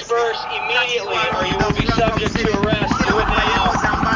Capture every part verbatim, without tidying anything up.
disperse immediately or you will be subject to arrest. Do it now.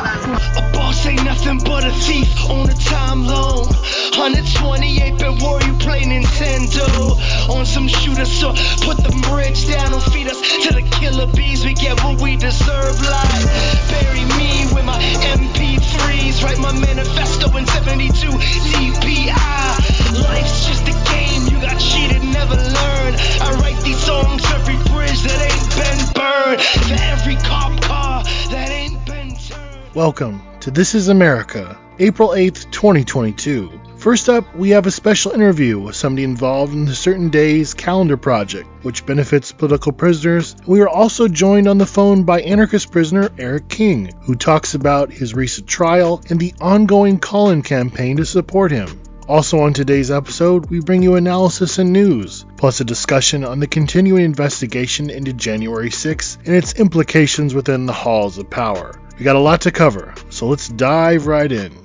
A boss ain't nothing but a thief on a time loan. one twenty-eight bit war, you play Nintendo. On some shooter, so put the bridge down. Don't feed us to the killer bees. We get what we deserve. Like bury me with my M P threes. Write my manifesto in seventy-two D P I. Life's just a game. You got cheated, never learn. I write these songs for every bridge that ain't been burned. For every cop car that ain't been turned. Welcome to This Is America, April eighth, twenty twenty-two. First up, we have a special interview with somebody involved in the Certain Days Calendar Project, which benefits political prisoners. We are also joined on the phone by anarchist prisoner Eric King, who talks about his recent trial and the ongoing call-in campaign to support him. Also on today's episode, we bring you analysis and news, plus a discussion on the continuing investigation into January sixth and its implications within the halls of power. We got a lot to cover, so let's dive right in.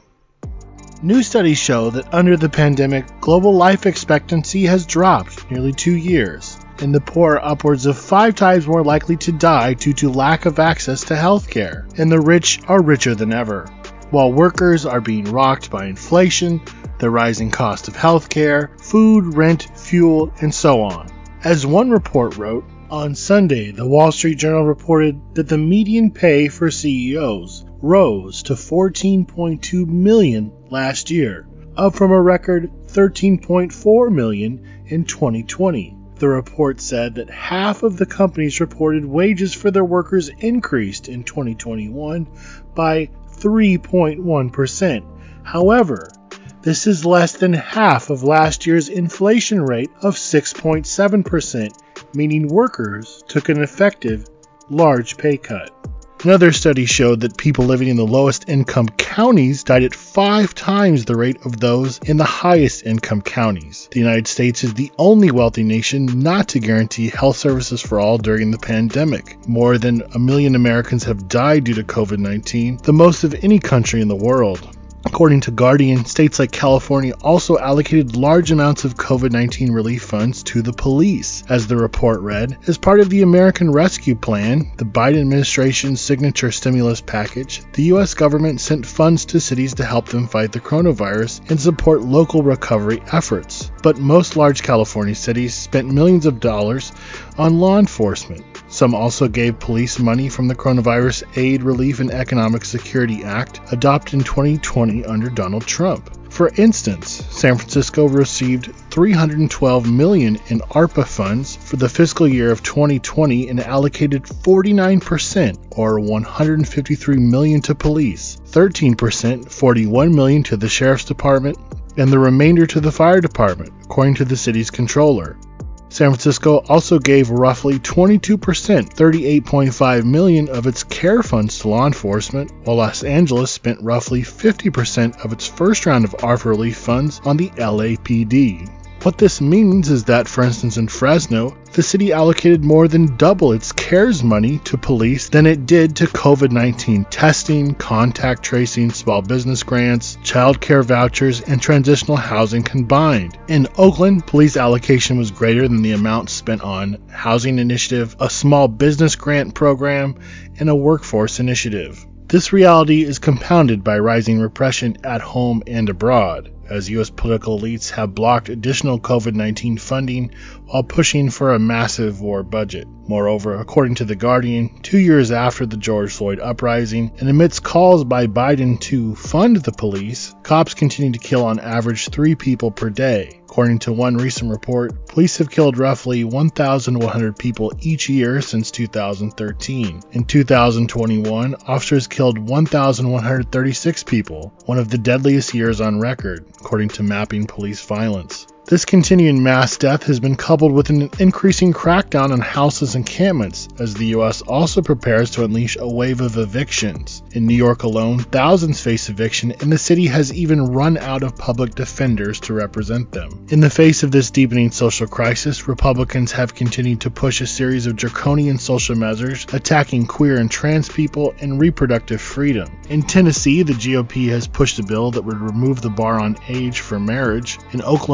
New studies show that under the pandemic, global life expectancy has dropped nearly two years, and the poor are upwards of five times more likely to die due to lack of access to health care, and the rich are richer than ever. While workers are being rocked by inflation, the rising cost of health care, food, rent, fuel, and so on. As one report wrote, on Sunday, the Wall Street Journal reported that the median pay for C E Os rose to fourteen point two million dollars last year, up from a record thirteen point four million dollars in twenty twenty. The report said that half of the companies reported wages for their workers increased in twenty twenty-one by three point one percent. However, this is less than half of last year's inflation rate of six point seven percent, meaning workers took an effective, large pay cut. Another study showed that people living in the lowest income counties died at five times the rate of those in the highest income counties. The United States is the only wealthy nation not to guarantee health services for all during the pandemic. More than a million Americans have died due to covid nineteen, the most of any country in the world. According to Guardian, states like California also allocated large amounts of covid nineteen relief funds to the police. As the report read, as part of the American Rescue Plan, the Biden administration's signature stimulus package, the U S government sent funds to cities to help them fight the coronavirus and support local recovery efforts. But most large California cities spent millions of dollars on law enforcement. Some also gave police money from the Coronavirus Aid, Relief, and Economic Security Act, adopted in twenty twenty under Donald Trump. For instance, San Francisco received three hundred twelve million dollars in ARPA funds for the fiscal year of twenty twenty and allocated forty-nine percent, or one hundred fifty-three million dollars to police, thirteen percent, forty-one million dollars to the sheriff's department, and the remainder to the fire department, according to the city's controller. San Francisco also gave roughly twenty-two percent, thirty-eight point five million dollars of its CARE funds to law enforcement, while Los Angeles spent roughly fifty percent of its first round of ARPA relief funds on the L A P D. What this means is that, for instance, in Fresno, the city allocated more than double its CARES money to police than it did to covid nineteen testing, contact tracing, small business grants, child care vouchers, and transitional housing combined. In Oakland, police allocation was greater than the amount spent on housing initiative, a small business grant program, and a workforce initiative. This reality is compounded by rising repression at home and abroad, as U S political elites have blocked additional covid nineteen funding while pushing for a massive war budget. Moreover, according to The Guardian, two years after the George Floyd uprising, and amidst calls by Biden to fund the police, cops continue to kill on average three people per day. According to one recent report, police have killed roughly one thousand one hundred people each year since two thousand thirteen. In two thousand twenty-one, officers killed one thousand one hundred thirty-six people, one of the deadliest years on record, according to Mapping Police Violence. This continuing mass death has been coupled with an increasing crackdown on houseless encampments, as the U S also prepares to unleash a wave of evictions. In New York alone, thousands face eviction, and the city has even run out of public defenders to represent them. In the face of this deepening social crisis, Republicans have continued to push a series of draconian social measures attacking queer and trans people and reproductive freedom. In Tennessee, the G O P has pushed a bill that would remove the bar on age for marriage. In Oklahoma,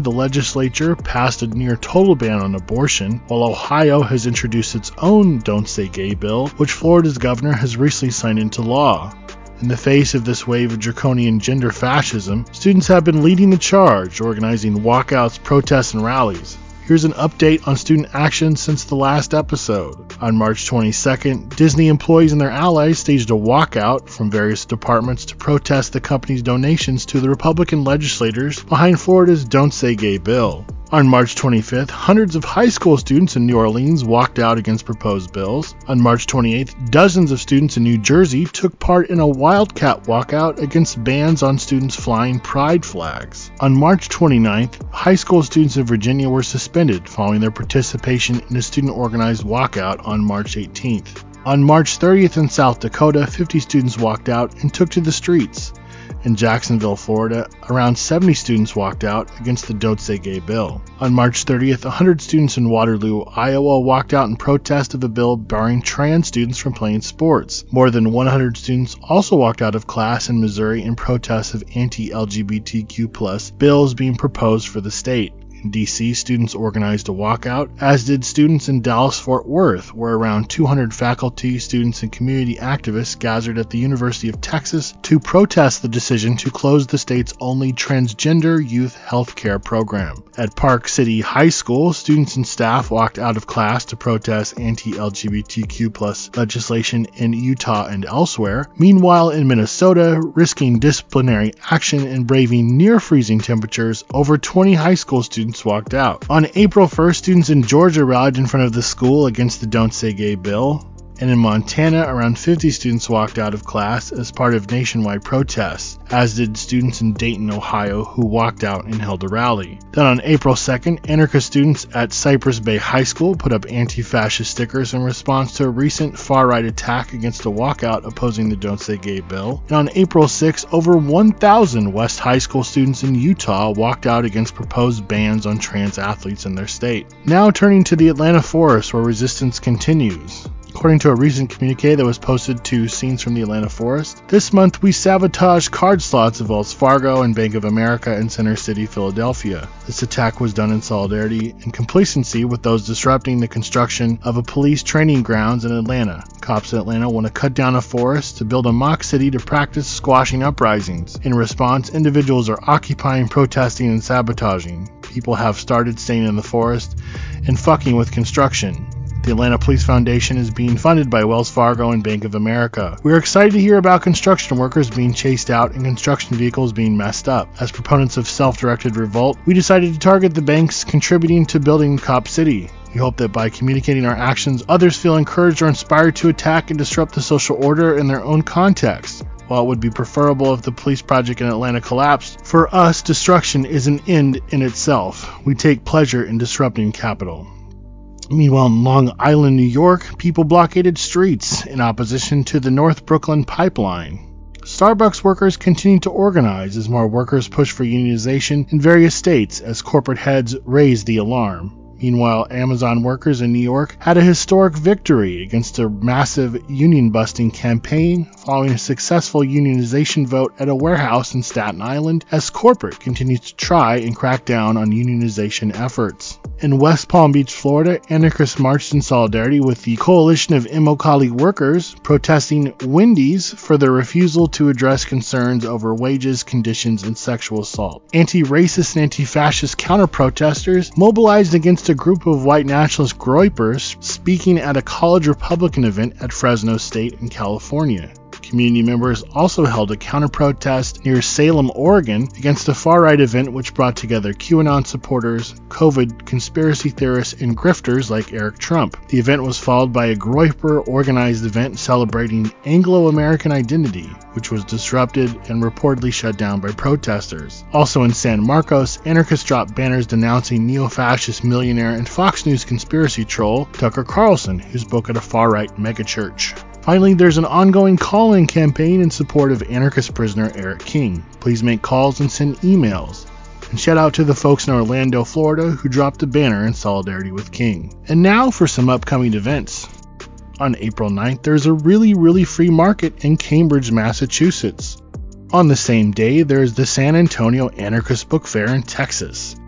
Oklahoma, the legislature passed a near total ban on abortion, while Ohio has introduced its own Don't Say Gay bill, which Florida's governor has recently signed into law. In the face of this wave of draconian gender fascism, students have been leading the charge, organizing walkouts, protests, and rallies. Here's an update on student action since the last episode. On March twenty-second, Disney employees and their allies staged a walkout from various departments to protest the company's donations to the Republican legislators behind Florida's Don't Say Gay bill. On March twenty-fifth, hundreds of high school students in New Orleans walked out against proposed bills. On March twenty-eighth, dozens of students in New Jersey took part in a wildcat walkout against bans on students flying pride flags. On March twenty-ninth, high school students in Virginia were suspended following their participation in a student-organized walkout on March eighteenth. On March thirtieth in South Dakota, fifty students walked out and took to the streets. In Jacksonville, Florida, around seventy students walked out against the Don't Say Gay bill. On March thirtieth, one hundred students in Waterloo, Iowa walked out in protest of a bill barring trans students from playing sports. More than one hundred students also walked out of class in Missouri in protest of anti-L G B T Q plus bills being proposed for the state. In D C, students organized a walkout, as did students in Dallas-Fort Worth, where around two hundred faculty, students, and community activists gathered at the University of Texas to protest the decision to close the state's only transgender youth health care program. At Park City High School, students and staff walked out of class to protest anti-L G B T Q plus legislation in Utah and elsewhere. Meanwhile, in Minnesota, risking disciplinary action and braving near-freezing temperatures, over twenty high school students walked out. On April first, students in Georgia rallied in front of the school against the Don't Say Gay bill. And in Montana, around fifty students walked out of class as part of nationwide protests, as did students in Dayton, Ohio, who walked out and held a rally. Then on April second, anarchist students at Cypress Bay High School put up anti-fascist stickers in response to a recent far-right attack against a walkout opposing the Don't Say Gay bill. And on April sixth, over one thousand West High School students in Utah walked out against proposed bans on trans athletes in their state. Now turning to the Atlanta Forest, where resistance continues. According to a recent communique that was posted to Scenes from the Atlanta Forest, this month we sabotaged card slots of Wells Fargo and Bank of America in Center City, Philadelphia. This attack was done in solidarity and complacency with those disrupting the construction of a police training grounds in Atlanta. Cops in Atlanta want to cut down a forest to build a mock city to practice squashing uprisings. In response, individuals are occupying, protesting, and sabotaging. People have started staying in the forest and fucking with construction. The Atlanta Police Foundation is being funded by Wells Fargo and Bank of America. We are excited to hear about construction workers being chased out and construction vehicles being messed up. As proponents of self-directed revolt, we decided to target the banks contributing to building Cop City. We hope that by communicating our actions, others feel encouraged or inspired to attack and disrupt the social order in their own context. While it would be preferable if the police project in Atlanta collapsed, for us, destruction is an end in itself. We take pleasure in disrupting capital. Meanwhile, in Long Island, New York, people blockaded streets in opposition to the North Brooklyn pipeline. Starbucks workers continue to organize as more workers push for unionization in various states as corporate heads raise the alarm. Meanwhile, Amazon workers in New York had a historic victory against a massive union-busting campaign following a successful unionization vote at a warehouse in Staten Island as corporate continues to try and crack down on unionization efforts. In West Palm Beach, Florida, anarchists marched in solidarity with the coalition of Immokalee workers protesting Wendy's for their refusal to address concerns over wages, conditions, and sexual assault. Anti-racist and anti-fascist counter-protesters mobilized against a group of white nationalist groypers speaking at a college Republican event at Fresno State in California. Community members also held a counter-protest near Salem, Oregon, against a far-right event which brought together QAnon supporters, COVID conspiracy theorists, and grifters like Eric Trump. The event was followed by a Groyper-organized event celebrating Anglo-American identity, which was disrupted and reportedly shut down by protesters. Also in San Marcos, anarchists dropped banners denouncing neo-fascist millionaire and Fox News conspiracy troll Tucker Carlson, who spoke at a far-right megachurch. Finally, there's an ongoing call-in campaign in support of anarchist prisoner Eric King. Please make calls and send emails. And shout out to the folks in Orlando, Florida who dropped a banner in solidarity with King. And now for some upcoming events. On April ninth, there's a really, really free market in Cambridge, Massachusetts. On the same day, there's the San Antonio Anarchist Book Fair in Texas.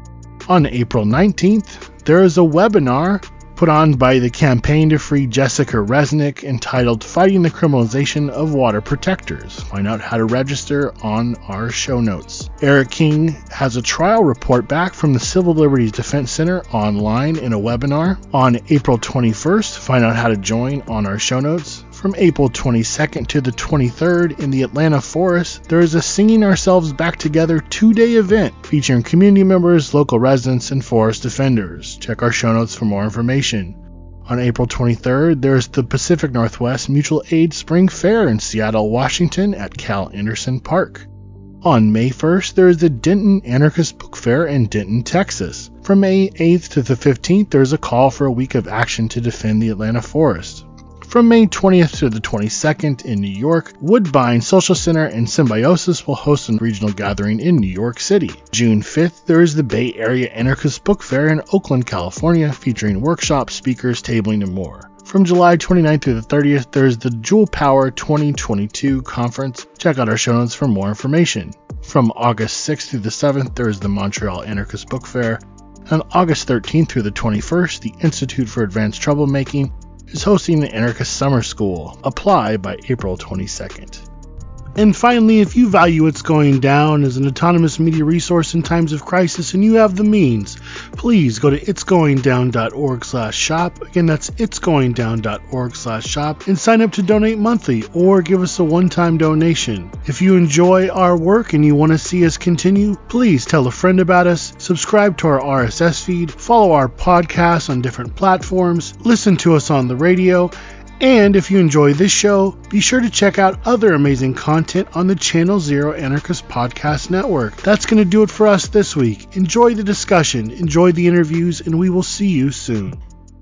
On April nineteenth, there is a webinar put on by the Campaign to Free Jessica Resnick entitled Fighting the Criminalization of Water Protectors. Find out how to register on our show notes. Eric King has a trial report back from the Civil Liberties Defense Center online in a webinar. On April twenty-first, find out how to join on our show notes. From April twenty-second to the twenty-third in the Atlanta Forest, there is a Singing Ourselves Back Together two-day event featuring community members, local residents, and forest defenders. Check our show notes for more information. On April twenty-third, there is the Pacific Northwest Mutual Aid Spring Fair in Seattle, Washington at Cal Anderson Park. On May first, there is the Denton Anarchist Book Fair in Denton, Texas. From May eighth to the fifteenth, there is a call for a week of action to defend the Atlanta Forest. From May twentieth to the twenty-second in New York, Woodbine Social Center and Symbiosis will host a regional gathering in New York City. June fifth, there is the Bay Area Anarchist Book Fair in Oakland, California, featuring workshops, speakers, tabling, and more. From July twenty-ninth through the thirtieth, there is the Jewel Power twenty twenty-two conference. Check out our show notes for more information. From August sixth through the seventh, there is the Montreal Anarchist Book Fair. On August thirteenth through the twenty-first, the Institute for Advanced Troublemaking is hosting the Anarchist Summer School. Apply by April twenty-second. And finally, if you value It's Going Down as an autonomous media resource in times of crisis and you have the means, please go to itsgoingdown.org slash shop. Again, that's itsgoingdown.org slash shop and sign up to donate monthly or give us a one-time donation. If you enjoy our work and you want to see us continue, please tell a friend about us, subscribe to our R S S feed, follow our podcasts on different platforms, listen to us on the radio, and if you enjoy this show, be sure to check out other amazing content on the Channel Zero Anarchist Podcast Network. That's going to do it for us this week. Enjoy the discussion, enjoy the interviews, and we will see you soon.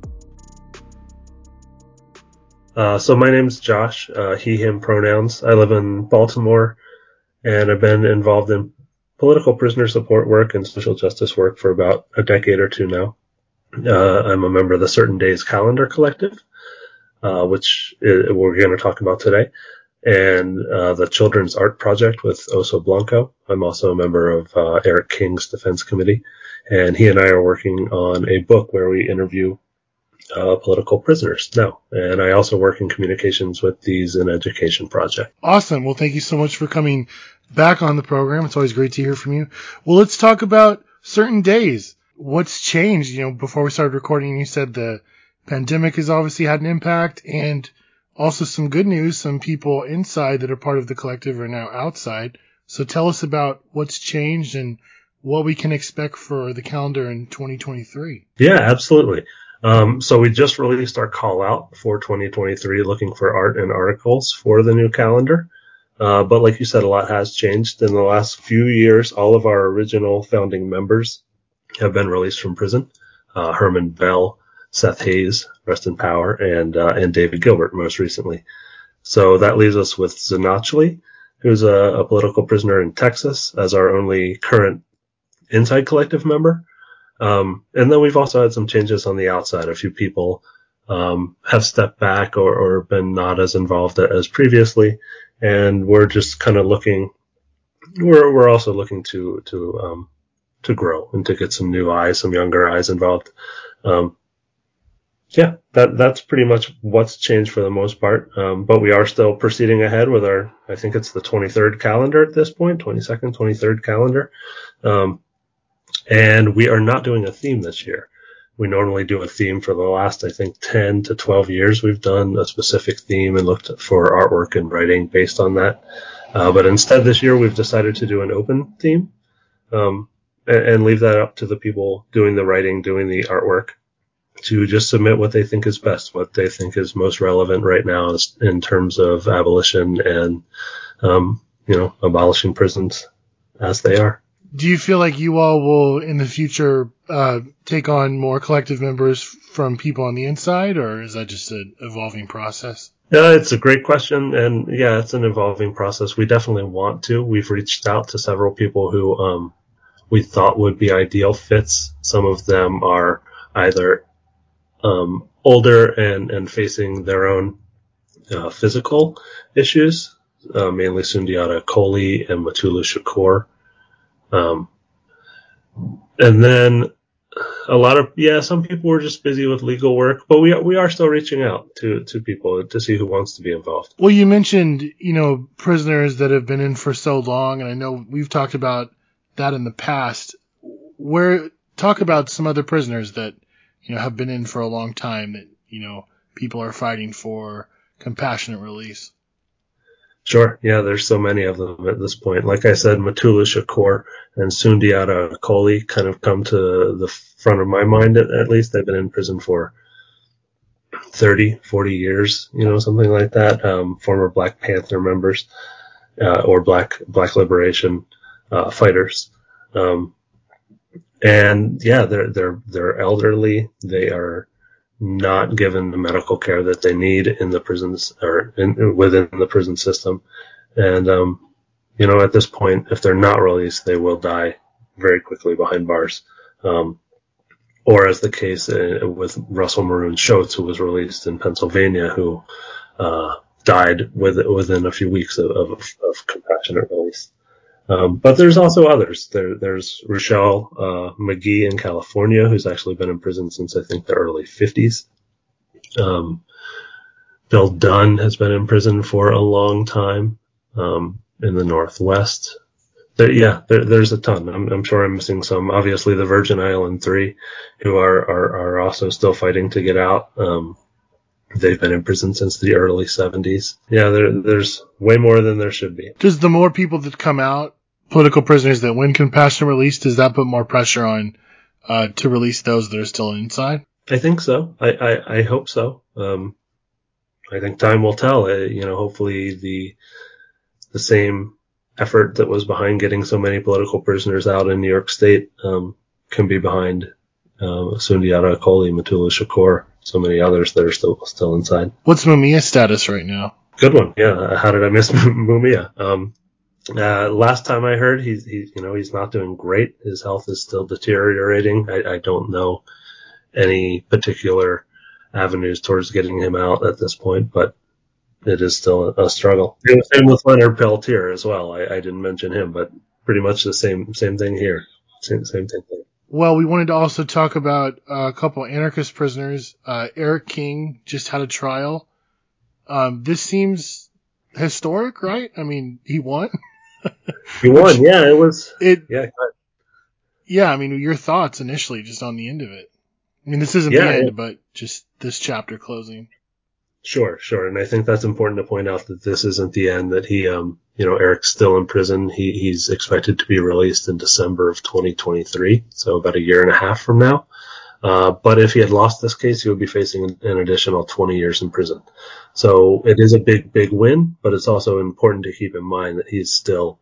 Uh, so my name's Josh, uh, he, him pronouns. I live in Baltimore, and I've been involved in political prisoner support work and social justice work for about a decade or two now. Uh, I'm a member of the Certain Days Calendar Collective, Uh, which is, we're going to talk about today, and uh, the Children's Art Project with Oso Blanco. I'm also a member of uh, Eric King's Defense Committee, and he and I are working on a book where we interview uh, political prisoners now. And I also work in communications with the Zen Education Project. Awesome. Well, thank you so much for coming back on the program. It's always great to hear from you. Well, let's talk about Certain Days. What's changed? You know, before we started recording, you said the pandemic has obviously had an impact, and also some good news. Some people inside that are part of the collective are now outside. So tell us about what's changed and what we can expect for the calendar in twenty twenty-three. Yeah, absolutely. Um, so we just released our call out for twenty twenty-three, looking for art and articles for the new calendar. Uh, but like you said, a lot has changed in the last few years. All of our original founding members have been released from prison. Uh, Herman Bell, Seth Hayes, rest in power, and uh, and David Gilbert most recently. So that leaves us with Zanachly, who's a, a political prisoner in Texas, as our only current inside collective member. Um, and then we've also had some changes on the outside. A few people um, have stepped back or, or been not as involved as previously, and we're just kind of looking. We're we're also looking to to um, to grow and to get some new eyes, some younger eyes involved. Um, Yeah, that that's pretty much what's changed for the most part. Um, but we are still proceeding ahead with our, I think it's the twenty-third calendar at this point, twenty-second, twenty-third calendar. Um, and we are not doing a theme this year. We normally do a theme for the last, I think, ten to twelve years. We've done a specific theme and looked for artwork and writing based on that. Uh, but instead this year we've decided to do an open theme, um, and, and leave that up to the people doing the writing, doing the artwork, to just submit what they think is best, what they think is most relevant right now in terms of abolition and, um, you know, abolishing prisons as they are. Do you feel like you all will, in the future, uh, take on more collective members from people on the inside, or is that just an evolving process? Yeah, it's a great question, and yeah, it's an evolving process. We definitely want to. We've reached out to several people who um, we thought would be ideal fits. Some of them are either Um, older and, and facing their own uh, physical issues, uh, mainly Sundiata Kohli and Matulu Shakur. Um, and then a lot of, yeah, some people were just busy with legal work, but we, we are still reaching out to, to people to see who wants to be involved. Well, you mentioned, you know, prisoners that have been in for so long, and I know we've talked about that in the past. Where, talk about some other prisoners that, you know, have been in for a long time that, you know, people are fighting for compassionate release. Sure. Yeah, there's so many of them at this point. Like I said, Mutulu Shakur and Sundiata Kohli kind of come to the front of my mind, at, at least. They've been in prison for thirty, forty years, you know, something like that. Um, former Black Panther members, uh, or Black, Black Liberation, uh, fighters. Um, and yeah, they're, they're, they're elderly. They are not given the medical care that they need in the prisons or in, within the prison system. And, um, you know, at this point, if they're not released, they will die very quickly behind bars. Um, or as the case uh, with Russell Maroon Shoatz, who was released in Pennsylvania, who, uh, died with, within a few weeks of, of, of compassionate release. Um, but there's also others. There, there's Rochelle uh, McGee in California, who's actually been in prison since I think the early fifties. Um, Bill Dunn has been in prison for a long time um, in the Northwest. There, yeah, there, there's a ton. I'm, I'm sure I'm missing some. Obviously, the Virgin Island Three, who are, are, are also still fighting to get out. Um, they've been in prison since the early seventies. Yeah, there, there's way more than there should be. Does the more people that come out, political prisoners that win compassionate release, does that put more pressure on uh, to release those that are still inside? I think so. I, I, I hope so. Um, I think time will tell. Uh, you know, hopefully the the same effort that was behind getting so many political prisoners out in New York State um, can be behind uh, Sundiata Kohli, Mutulu Shakur, so many others that are still still inside. What's Mumia's status right now? Good one. Yeah. How did I miss Mumia? Um, Uh, last time I heard, he's, he's, you know, he's not doing great. His health is still deteriorating. I, I don't know any particular avenues towards getting him out at this point, but it is still a, a struggle. Same with Leonard Peltier as well. I, I didn't mention him, but pretty much the same, same thing here. Same, same thing. Well, we wanted to also talk about uh, a couple anarchist prisoners. Uh, Eric King just had a trial. Um, this seems historic, right? I mean, he won. He won, Which, yeah. It was. It, yeah. Yeah, I mean, your thoughts initially just on the end of it. I mean, this isn't yeah, the end, yeah. but just this chapter closing. Sure, sure, and I think that's important to point out that this isn't the end. That he, um, you know, Eric's still in prison. He he's expected to be released in December of twenty twenty-three, so about a year and a half from now. Uh, but if he had lost this case, he would be facing an, an additional twenty years in prison. So it is a big, big win, but it's also important to keep in mind that he's still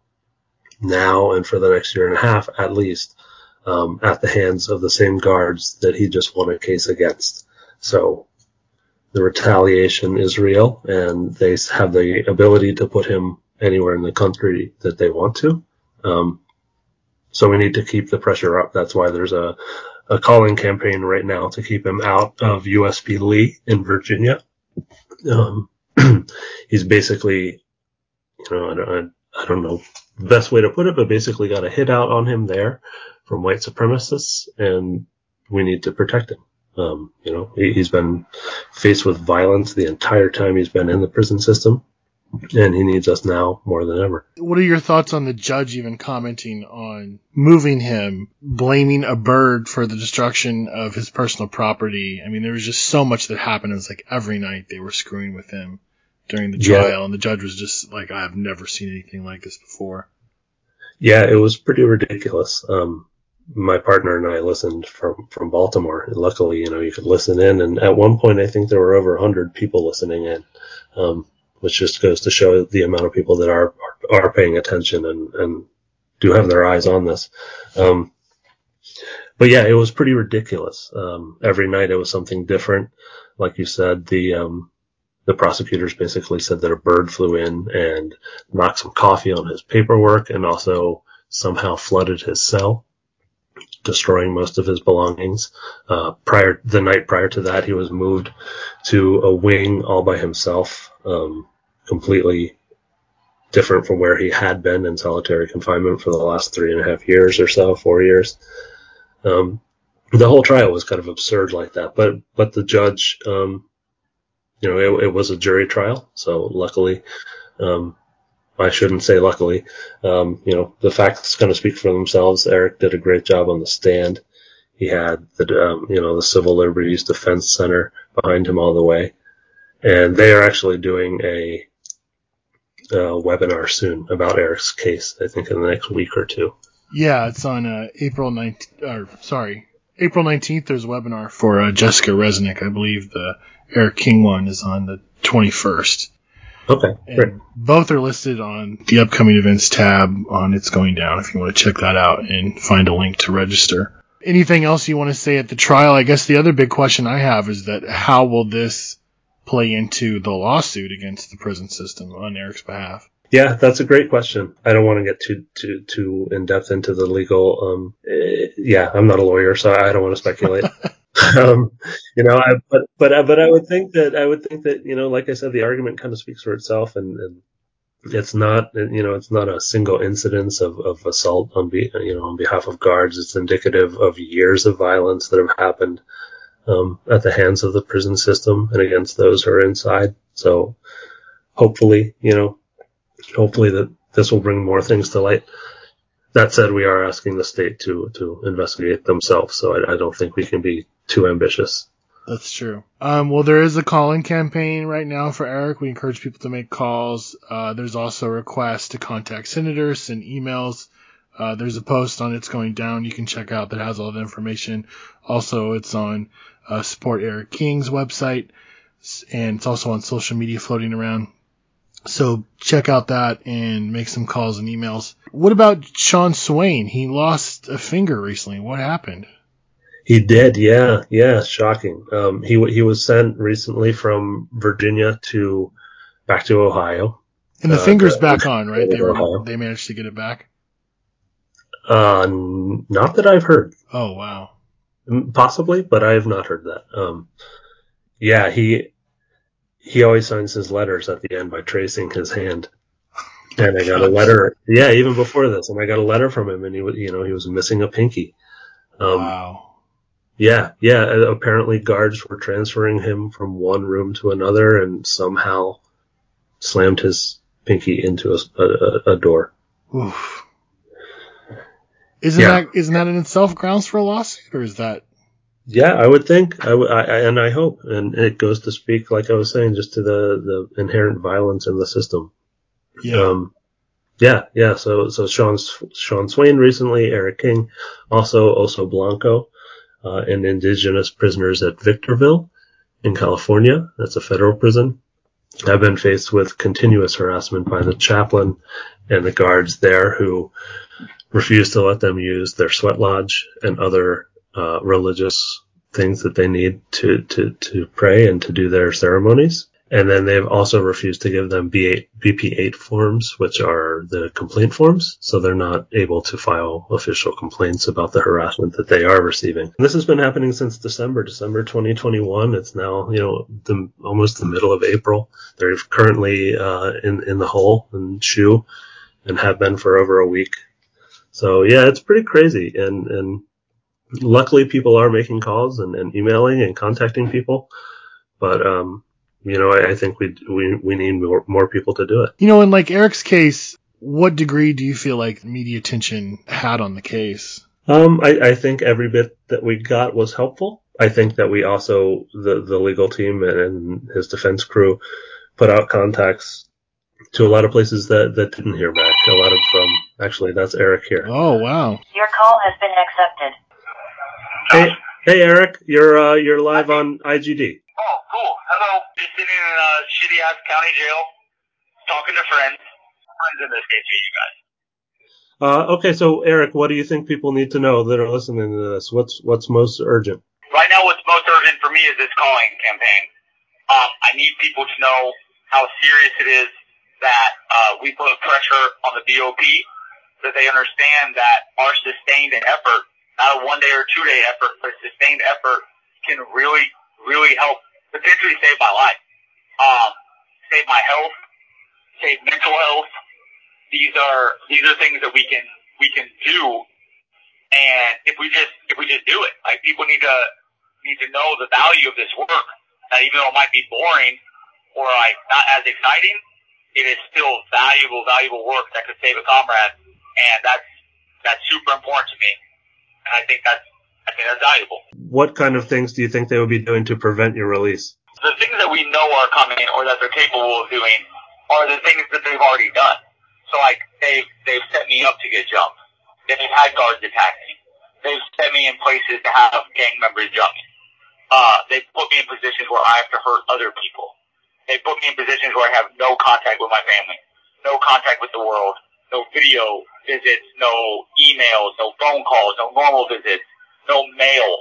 now and for the next year and a half at least um, at the hands of the same guards that he just won a case against. So the retaliation is real, and they have the ability to put him anywhere in the country that they want to. Um, so we need to keep the pressure up. That's why there's a, a calling campaign right now to keep him out of U S P Lee in Virginia. Um, he's basically, you know, I don't, I don't know the best way to put it, but basically got a hit out on him there from white supremacists, and we need to protect him. Um, you know, he, he's been faced with violence the entire time he's been in the prison system, and he needs us now more than ever. What are your thoughts on the judge even commenting on moving him, blaming a bird for the destruction of his personal property? I mean, there was just so much that happened. It was like every night they were screwing with him during the trial, yeah. And the judge was just like, I have never seen anything like this before. Yeah, it was pretty ridiculous. Um, my partner and I listened from, from Baltimore. And luckily, you know, you could listen in. And at one point, I think there were over one hundred people listening in, um, which just goes to show the amount of people that are are, are paying attention and, and do have their eyes on this. Um, but yeah, it was pretty ridiculous. Um, every night it was something different. Like you said, the um, the prosecutors basically said that a bird flew in and knocked some coffee on his paperwork and also somehow flooded his cell, destroying most of his belongings. Uh, prior, the night prior to that, he was moved to a wing all by himself, um, completely different from where he had been in solitary confinement for the last three and a half years or so, four years. Um, the whole trial was kind of absurd like that, but but the judge, um, you know, it, it was a jury trial, so luckily, um, I shouldn't say luckily, um, you know, the facts kind of speak for themselves. Eric did a great job on the stand. He had the, um, you know, the Civil Liberties Defense Center behind him all the way, and they are actually doing a, a webinar soon about Eric's case. I think in the next week or two. Yeah, it's on uh, April nineteenth. Or sorry, April nineteenth. There's a webinar for uh, Jessica Resnick. I believe the Eric King one is on the twenty-first. Okay, and great. Both are listed on the upcoming events tab on It's Going Down if you want to check that out and find a link to register. Anything else you want to say at the trial? I guess the other big question I have is that how will this play into the lawsuit against the prison system on Eric's behalf? Yeah, that's a great question. I don't want to get too too too in depth into the legal. Um, eh, yeah, I'm not a lawyer, so I don't want to speculate. um, you know, I, but but but I would think that I would think that you know, like I said, the argument kind of speaks for itself, and, and it's not you know it's not a single incidence of, of assault on be you know on behalf of guards. It's indicative of years of violence that have happened um, at the hands of the prison system and against those who are inside. So hopefully, you know. Hopefully that this will bring more things to light. That said, we are asking the state to to investigate themselves, so I, I don't think we can be too ambitious. That's true. Um, well, there is a call-in campaign right now for Eric. We encourage people to make calls. Uh, there's also a request to contact senators, send emails. Uh, there's a post on It's Going Down you can check out that has all the information. Also, it's on uh, Support Eric King's website, and it's also on social media floating around. So check out that and make some calls and emails. What about Sean Swain? He lost a finger recently. What happened? He did, yeah, yeah, shocking. Um, he he was sent recently from Virginia to back to Ohio. And the uh, finger's to, back on, right? They were Ohio. they managed to get it back. Uh, not that I've heard. Oh wow. Possibly, but I have not heard that. Um, yeah, he. He always signs his letters at the end by tracing his hand. And I got a letter, yeah, even before this, and I got a letter from him, and he was, you know, he was missing a pinky. Um, Wow. Yeah, yeah. Apparently, guards were transferring him from one room to another, and somehow slammed his pinky into a, a, a door. Oof. Isn't Yeah. that isn't that in itself grounds for a lawsuit, or is that? Yeah, I would think, I, w- I, and I hope, and it goes to speak, like I was saying, just to the, the inherent violence in the system. Yeah. Um, yeah, yeah. So, so Sean, Sean Swain recently, Eric King, also Oso Blanco, uh, and indigenous prisoners at Victorville in California. That's a federal prison. Have been faced with continuous harassment by the chaplain and the guards there who refuse to let them use their sweat lodge and other uh, religious things that they need to, to, to pray and to do their ceremonies. And then they've also refused to give them B eight, B P eight forms, which are the complaint forms. So they're not able to file official complaints about the harassment that they are receiving. And this has been happening since December, December twenty twenty-one. It's now, you know, the, almost the middle of April. They're currently uh, in, in the hole and shoe and have been for over a week. So yeah, it's pretty crazy. And, and luckily people are making calls and, and emailing and contacting people. But, um, you know, I, I think we, we, we need more, more people to do it. You know, in like Eric's case, what degree do you feel like media attention had on the case? Um, I, I think every bit that we got was helpful. I think that we also, the, the legal team and his defense crew put out contacts to a lot of places that, that didn't hear back. A lot of, um, actually, that's Eric here. Oh, wow. Your call has been accepted. Hey, hey, Eric, you're, uh, you're live on I G D. Oh, cool. Hello. Just sitting in a shitty-ass county jail, talking to friends. Friends in this case, you guys. Uh, okay, so Eric, what do you think people need to know that are listening to this? What's, what's most urgent? Right now, what's most urgent for me is this calling campaign. Um, I need people to know how serious it is that uh, we put pressure on the B O P, that they understand that our sustained effort, not a one-day or two-day effort, but a sustained effort can really, really help potentially save my life, um, save my health, save mental health. These are these are things that we can we can do And if we just if we just do it, like people need to need to know the value of this work. That even though it might be boring or like not as exciting, it is still valuable, valuable work that could save a comrade, and that's that's super important to me. And I think that's I think that's valuable. What kind of things do you think they would be doing to prevent your release? The things that we know are coming or that they're capable of doing are the things that they've already done. So like they've they've set me up to get jumped. They've had guards attack me. They've set me in places to have gang members jump me. Uh, they've put me in positions where I have to hurt other people. They put me in positions where I have no contact with my family, no contact with the world, no video visits, no emails, no phone calls, no normal visits, no mail.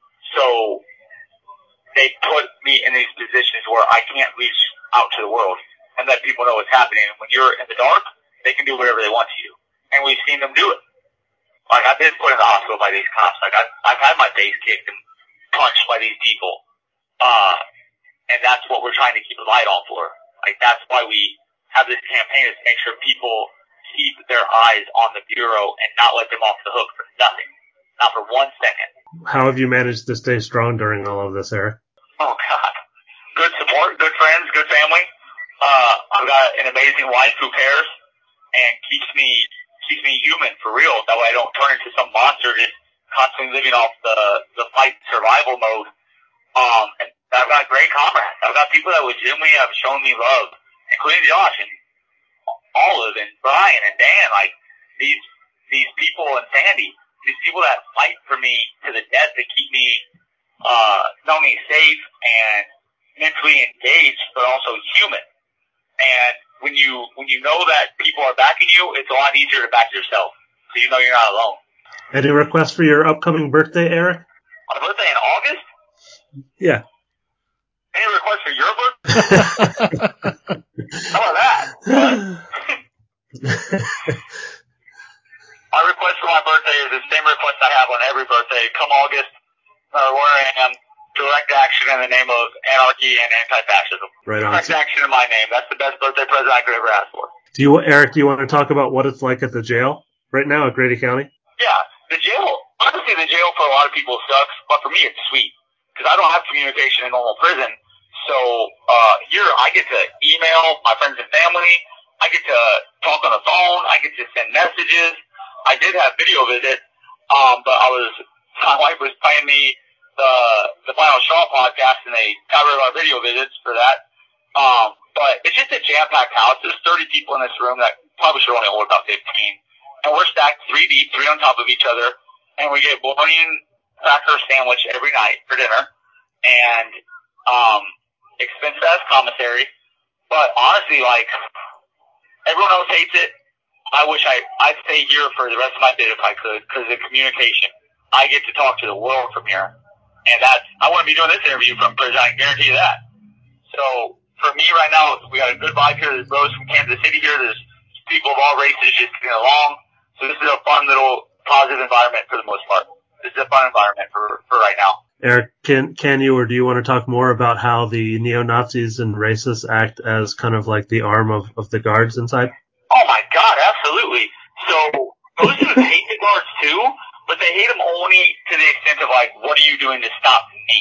So they put me in these positions where I can't reach out to the world and let people know what's happening. And when you're in the dark, they can do whatever they want to you. And we've seen them do it. Like, I've been put in the hospital by these cops. Like, I've, I've had my face kicked and punched by these people. Uh, and that's what we're trying to keep a light on for. Like, that's why we have this campaign, is to make sure people keep their eyes on the Bureau and not let them off the hook for nothing. Not for one second. How have you managed to stay strong during all of this, Eric? Oh, God. Good support, good friends, good family. Uh, I've got an amazing wife who cares and keeps me keeps me human, for real. That way I don't turn into some monster just constantly living off the, the fight survival mode. Um, and I've got great comrades. I've got people that legitimately have shown me love, including Josh and Olive and Brian and Dan. Like, these, these people, and Sandy, these people that fight for me to the death to keep me, uh, not only safe and mentally engaged, but also human. And when you when you know that people are backing you, it's a lot easier to back yourself, so you know you're not alone. Any requests for your upcoming birthday, Eric? My birthday in August? Yeah. Any requests for your birthday? How about that? My request for my birthday is the same request I have on every birthday. Come August, no matter where I am, direct action in the name of anarchy and anti-fascism. Right on. Direct action in my name. That's the best birthday present I could ever ask for. Do you, Eric, do you want to talk about what it's like at the jail right now at Grady County? Yeah, the jail, honestly, the jail for a lot of people sucks, but for me it's sweet. Because I don't have communication in normal prison. So, uh, here I get to email my friends and family. I get to talk on the phone. I get to send messages. I did have video visits, um, but I was, my wife was playing me the the Final Straw podcast, and they got rid of our video visits for that. Um, but it's just a jam-packed house. There's thirty people in this room that probably should only hold about fifteen. And we're stacked three deep, three on top of each other, and we get bologna and cracker sandwich every night for dinner, and um, expensive ass commissary. But honestly, like, everyone else hates it. I wish I, I'd stay here for the rest of my bid if I could, because of the communication. I get to talk to the world from here. And that's, I wouldn't be doing this interview from prison, I can guarantee you that. So, for me right now, we got a good vibe here. There's bros from Kansas City here. There's people of all races just getting along. So this is a fun little positive environment for the most part. This is a fun environment for, for right now. Eric, can can you or do you want to talk more about how the neo-Nazis and racists act as kind of like the arm of, of the guards inside? Oh my God, absolutely. So those dudes hate the guards too, but they hate them only to the extent of like, what are you doing to stop me?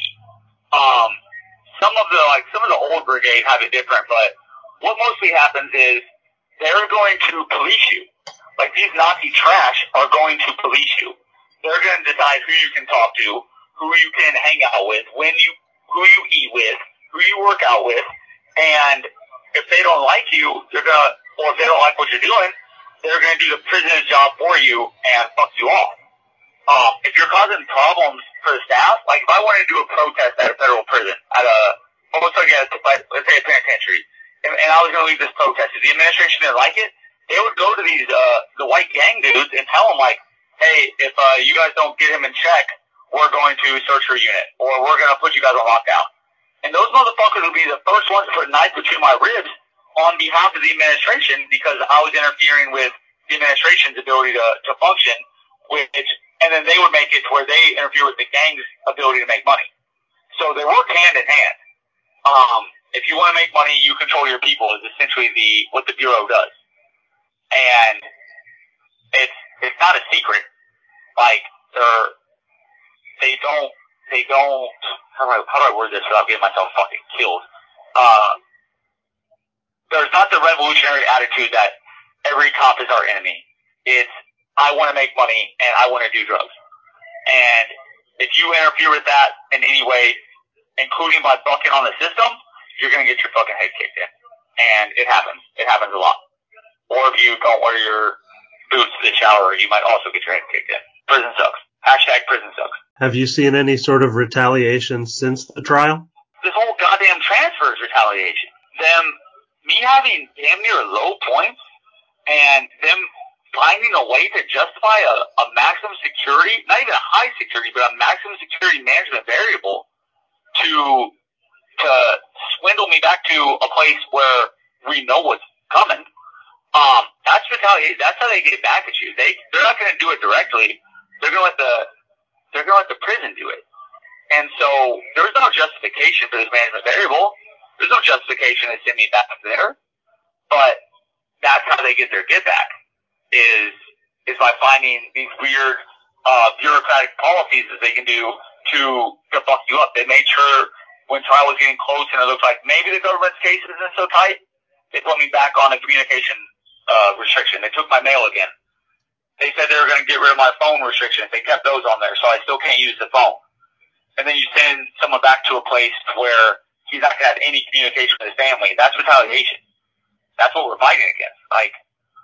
Um, some of the like some of the old brigade have it different, but what mostly happens is they're going to police you. Like, these Nazi trash are going to police you. They're going to decide who you can talk to, who you can hang out with, when you, who you eat with, who you work out with, and if they don't like you, they're going to, or if they don't like what you're doing, they're going to do the prison's job for you and fuck you off. Um, if you're causing problems for the staff, like if I wanted to do a protest at a federal prison, at a, almost like at, let's say a penitentiary, and, and I was going to leave this protest, if the administration didn't like it, they would go to these, uh, the white gang dudes and tell them like, hey, if, uh, you guys don't get him in check, we're going to search your unit, or we're going to put you guys on lockdown. And those motherfuckers would be the first ones to put a knife between my ribs on behalf of the administration because I was interfering with the administration's ability to, to function, which, and then they would make it to where they interfere with the gang's ability to make money. So they work hand in hand. Um, if you want to make money, you control your people is essentially the, what the Bureau does. And it's, it's not a secret. Like, they're, they don't, they don't, how do I, how do I word this without getting myself fucking killed? Uh, there's not the revolutionary attitude that every cop is our enemy. It's, I want to make money and I want to do drugs. And if you interfere with that in any way, including by bucking on the system, you're going to get your fucking head kicked in. And it happens. It happens a lot. Or if you don't wear your boots to the shower, you might also get your head kicked in. Prison sucks. Hashtag prison sucks. Have you seen any sort of retaliation since the trial? This whole goddamn transfer is retaliation. Them, me having damn near low points and them finding a way to justify a, a maximum security, not even a high security, but a maximum security management variable to to swindle me back to a place where we know what's coming. Um, that's retaliation. That's how they get back at you. They they're not going to do it directly. They're going to let the they're going to let the prison do it. And so there's no justification for this management variable. There's no justification to send me back up there. But that's how they get their get back. Is is by finding these weird uh, bureaucratic policies that they can do to to fuck you up. They made sure when trial was getting close and it looked like maybe the government's case isn't so tight, they put me back on a communication uh, restriction. They took my mail again. They said they were going to get rid of my phone restrictions. They kept those on there, so I still can't use the phone. And then you send someone back to a place where he's not going to have any communication with his family. That's retaliation. That's what we're fighting against. Like,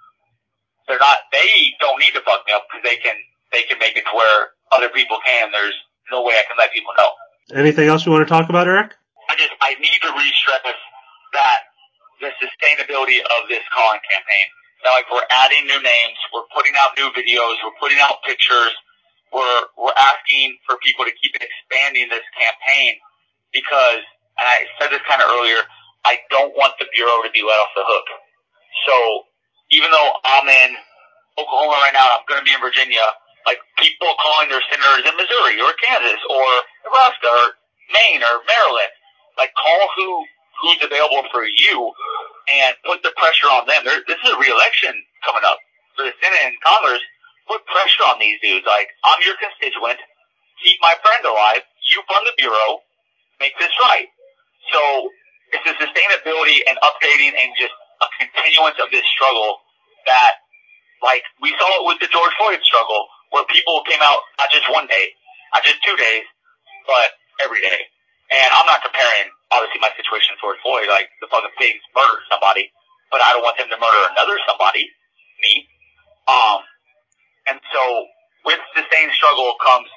they're not, they don't need to fuck me up because they can, they can make it to where other people can. There's no way I can let people know. Anything else you want to talk about, Eric? I just, I need to re-stress that the sustainability of this calling campaign. Now, like, we're adding new names, we're putting out new videos, we're putting out pictures, we're, we're asking for people to keep expanding this campaign because, and I said this kind of earlier, I don't want the Bureau to be let off the hook. So, even though I'm in Oklahoma right now, I'm going to be in Virginia, like, people calling their senators in Missouri or Kansas or Nebraska or Maine or Maryland, like, call who, who's available for you and put the pressure on them. There, this is a re-election coming up for the Senate and Congress. Put pressure on these dudes. Like, I'm your constituent. Keep my friend alive. You fund the Bureau. Make this right. So, it's the sustainability and updating and just a continuance of this struggle that, like, we saw it with the George Floyd struggle, where people came out not just one day, not just two days, but every day. And I'm not comparing, obviously, my situation with George Floyd, like, the fucking pigs murdered somebody, but I don't want them to murder another somebody, me. Um, and so, with sustained struggle comes,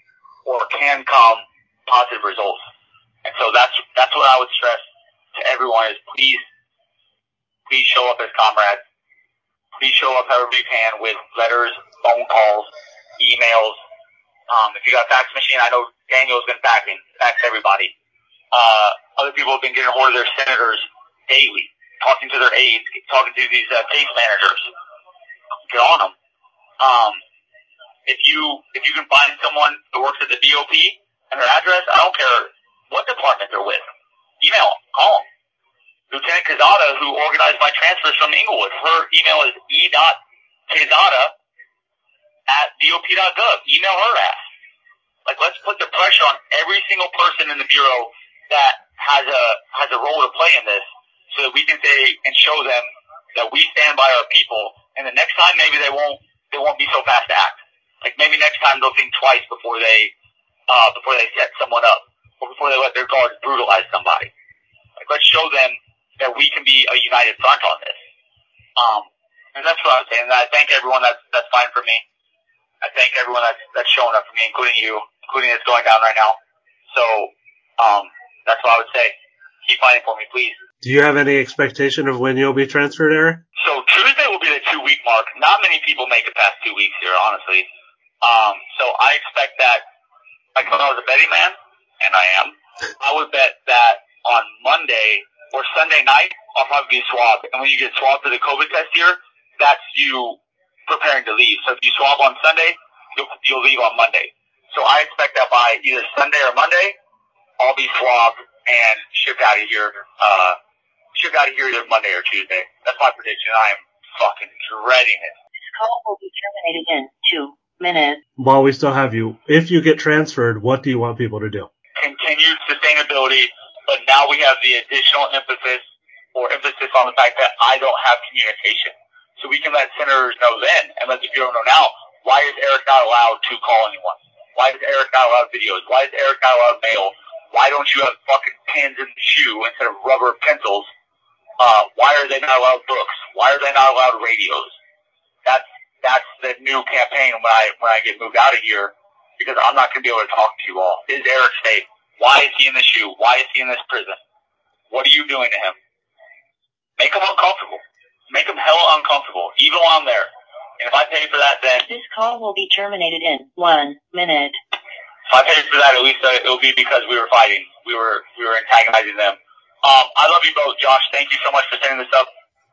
or can come, positive results. And so that's, that's what I would stress to everyone is please, please show up as comrades. Please show up however you can with letters, phone calls, emails. Um, if you got a fax machine, I know Daniel's been faxing, fax everybody. Uh, other people have been getting a hold of their senators daily, talking to their aides, talking to these uh, case managers. Get on them. Um, if you, if you can find someone who works at the B O P and their address, I don't care what department they're with. Email them, call them. Lieutenant Quezada, who organized my transfers from Inglewood, her email is e dot quezada at D O P dot gov. Email her ass. Like, let's put the pressure on every single person in the Bureau that has a has a role to play in this, so that we can say and show them that we stand by our people. And the next time, maybe they won't they won't be so fast to act. Like, maybe next time they'll think twice before they uh before they set someone up or before they let their guards brutalize somebody. Like, let's show them that we can be a united front on this. Um, and that's what I was saying. I thank everyone that's that's fine for me. I thank everyone that's that's showing up for me, including you, including it's going down right now. So, um, that's what I would say. Keep fighting for me, please. Do you have any expectation of when you'll be transferred, Eric? So Tuesday will be the two week mark. Not many people make it past two weeks here, honestly. Um, so I expect that, like when I was a betting man, and I am, I would bet that on Monday or Sunday night, I'll probably be swabbed. And when you get swabbed for the COVID test here, that's you preparing to leave. So if you swab on Sunday, you'll, you'll leave on Monday. So I expect that by either Sunday or Monday, I'll be swabbed and shipped out of here, uh, shipped out of here either Monday or Tuesday. That's my prediction. I am fucking dreading it. This call will be terminated in two minute. While we still have you, if you get transferred, what do you want people to do? Continued sustainability, but now we have the additional emphasis or emphasis on the fact that I don't have communication. So we can let senators know then and let the Bureau know now, why is Eric not allowed to call anyone? Why is Eric not allowed videos? Why is Eric not allowed mail? Why don't you have fucking pins in the shoe instead of rubber pencils? Uh, why are they not allowed books? Why are they not allowed radios? That's, that's the new campaign when I, when I get moved out of here, because I'm not going to be able to talk to you all. Is Eric safe? Why is he in the shoe? Why is he in this prison? What are you doing to him? Make him uncomfortable. Make him hella uncomfortable, even while I'm there. And if I pay for that, then... This call will be terminated in one minute. If I pay for that, at least uh, it'll be because we were fighting. We were we were antagonizing them. Um, I love you both, Josh. Thank you so much for setting this up.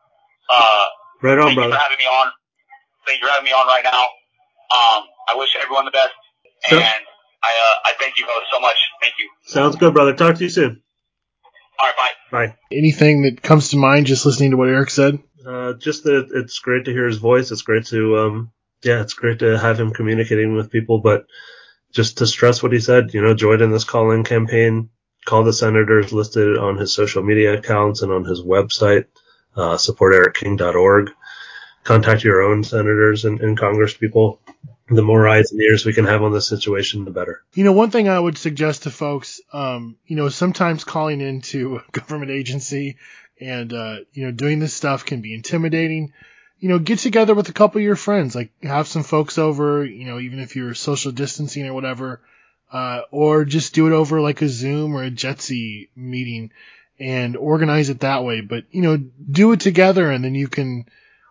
Uh, right on, thank brother. you for having me on. Thank you for having me on right now. Um, I wish everyone the best. So, and I uh, I thank you both so much. Thank you. Sounds good, brother. Talk to you soon. All right, bye. Bye. Anything that comes to mind just listening to what Eric said? Uh, just that it's great to hear his voice. It's great to, um, yeah, it's great to have him communicating with people. But just to stress what he said, you know, join in this call-in campaign. Call the senators listed on his social media accounts and on his website. Uh, support eric king dot org. Contact your own senators and, and Congress people. The more eyes and ears we can have on this situation, the better. You know, one thing I would suggest to folks, um, you know, sometimes calling into a government agency and, uh, you know, doing this stuff can be intimidating. You know, get together with a couple of your friends, like have some folks over, you know, even if you're social distancing or whatever, uh, or just do it over like a Zoom or a Jitsi meeting and organize it that way. But, you know, do it together and then you can,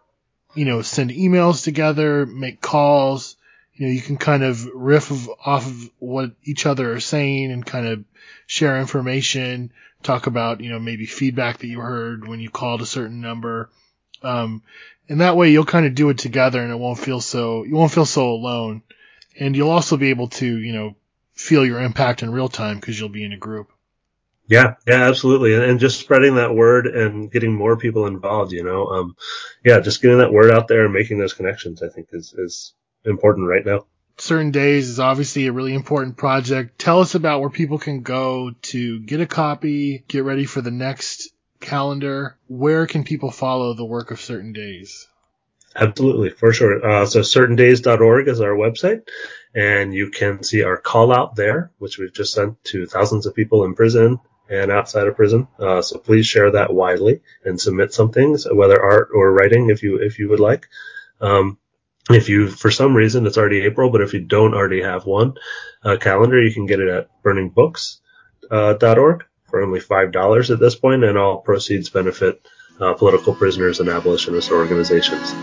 you know, send emails together, make calls. You know, you can kind of riff of, off of what each other are saying and kind of share information, talk about, you know, maybe feedback that you heard when you called a certain number. Um, and that way you'll kind of do it together and it won't feel so, you won't feel so alone. And you'll also be able to, you know, feel your impact in real time because you'll be in a group. Yeah, yeah, absolutely. And, and just spreading that word and getting more people involved, you know, um, yeah, just getting that word out there and making those connections, I think is, is important right now. Certain Days is obviously a really important project. Tell us about where people can go to get a copy, get ready for the next calendar. Where can people follow the work of Certain Days? Absolutely, for sure. Uh, so certain days dot org is our website, and you can see our call out there, which we've just sent to thousands of people in prison and outside of prison. Uh, so please share that widely and submit some things, whether art or writing, if you if you would like. Um, if you, for some reason, it's already April, but if you don't already have one uh, calendar, you can get it at burning books dot org for only five dollars at this point, and all proceeds benefit uh, political prisoners and abolitionist organizations.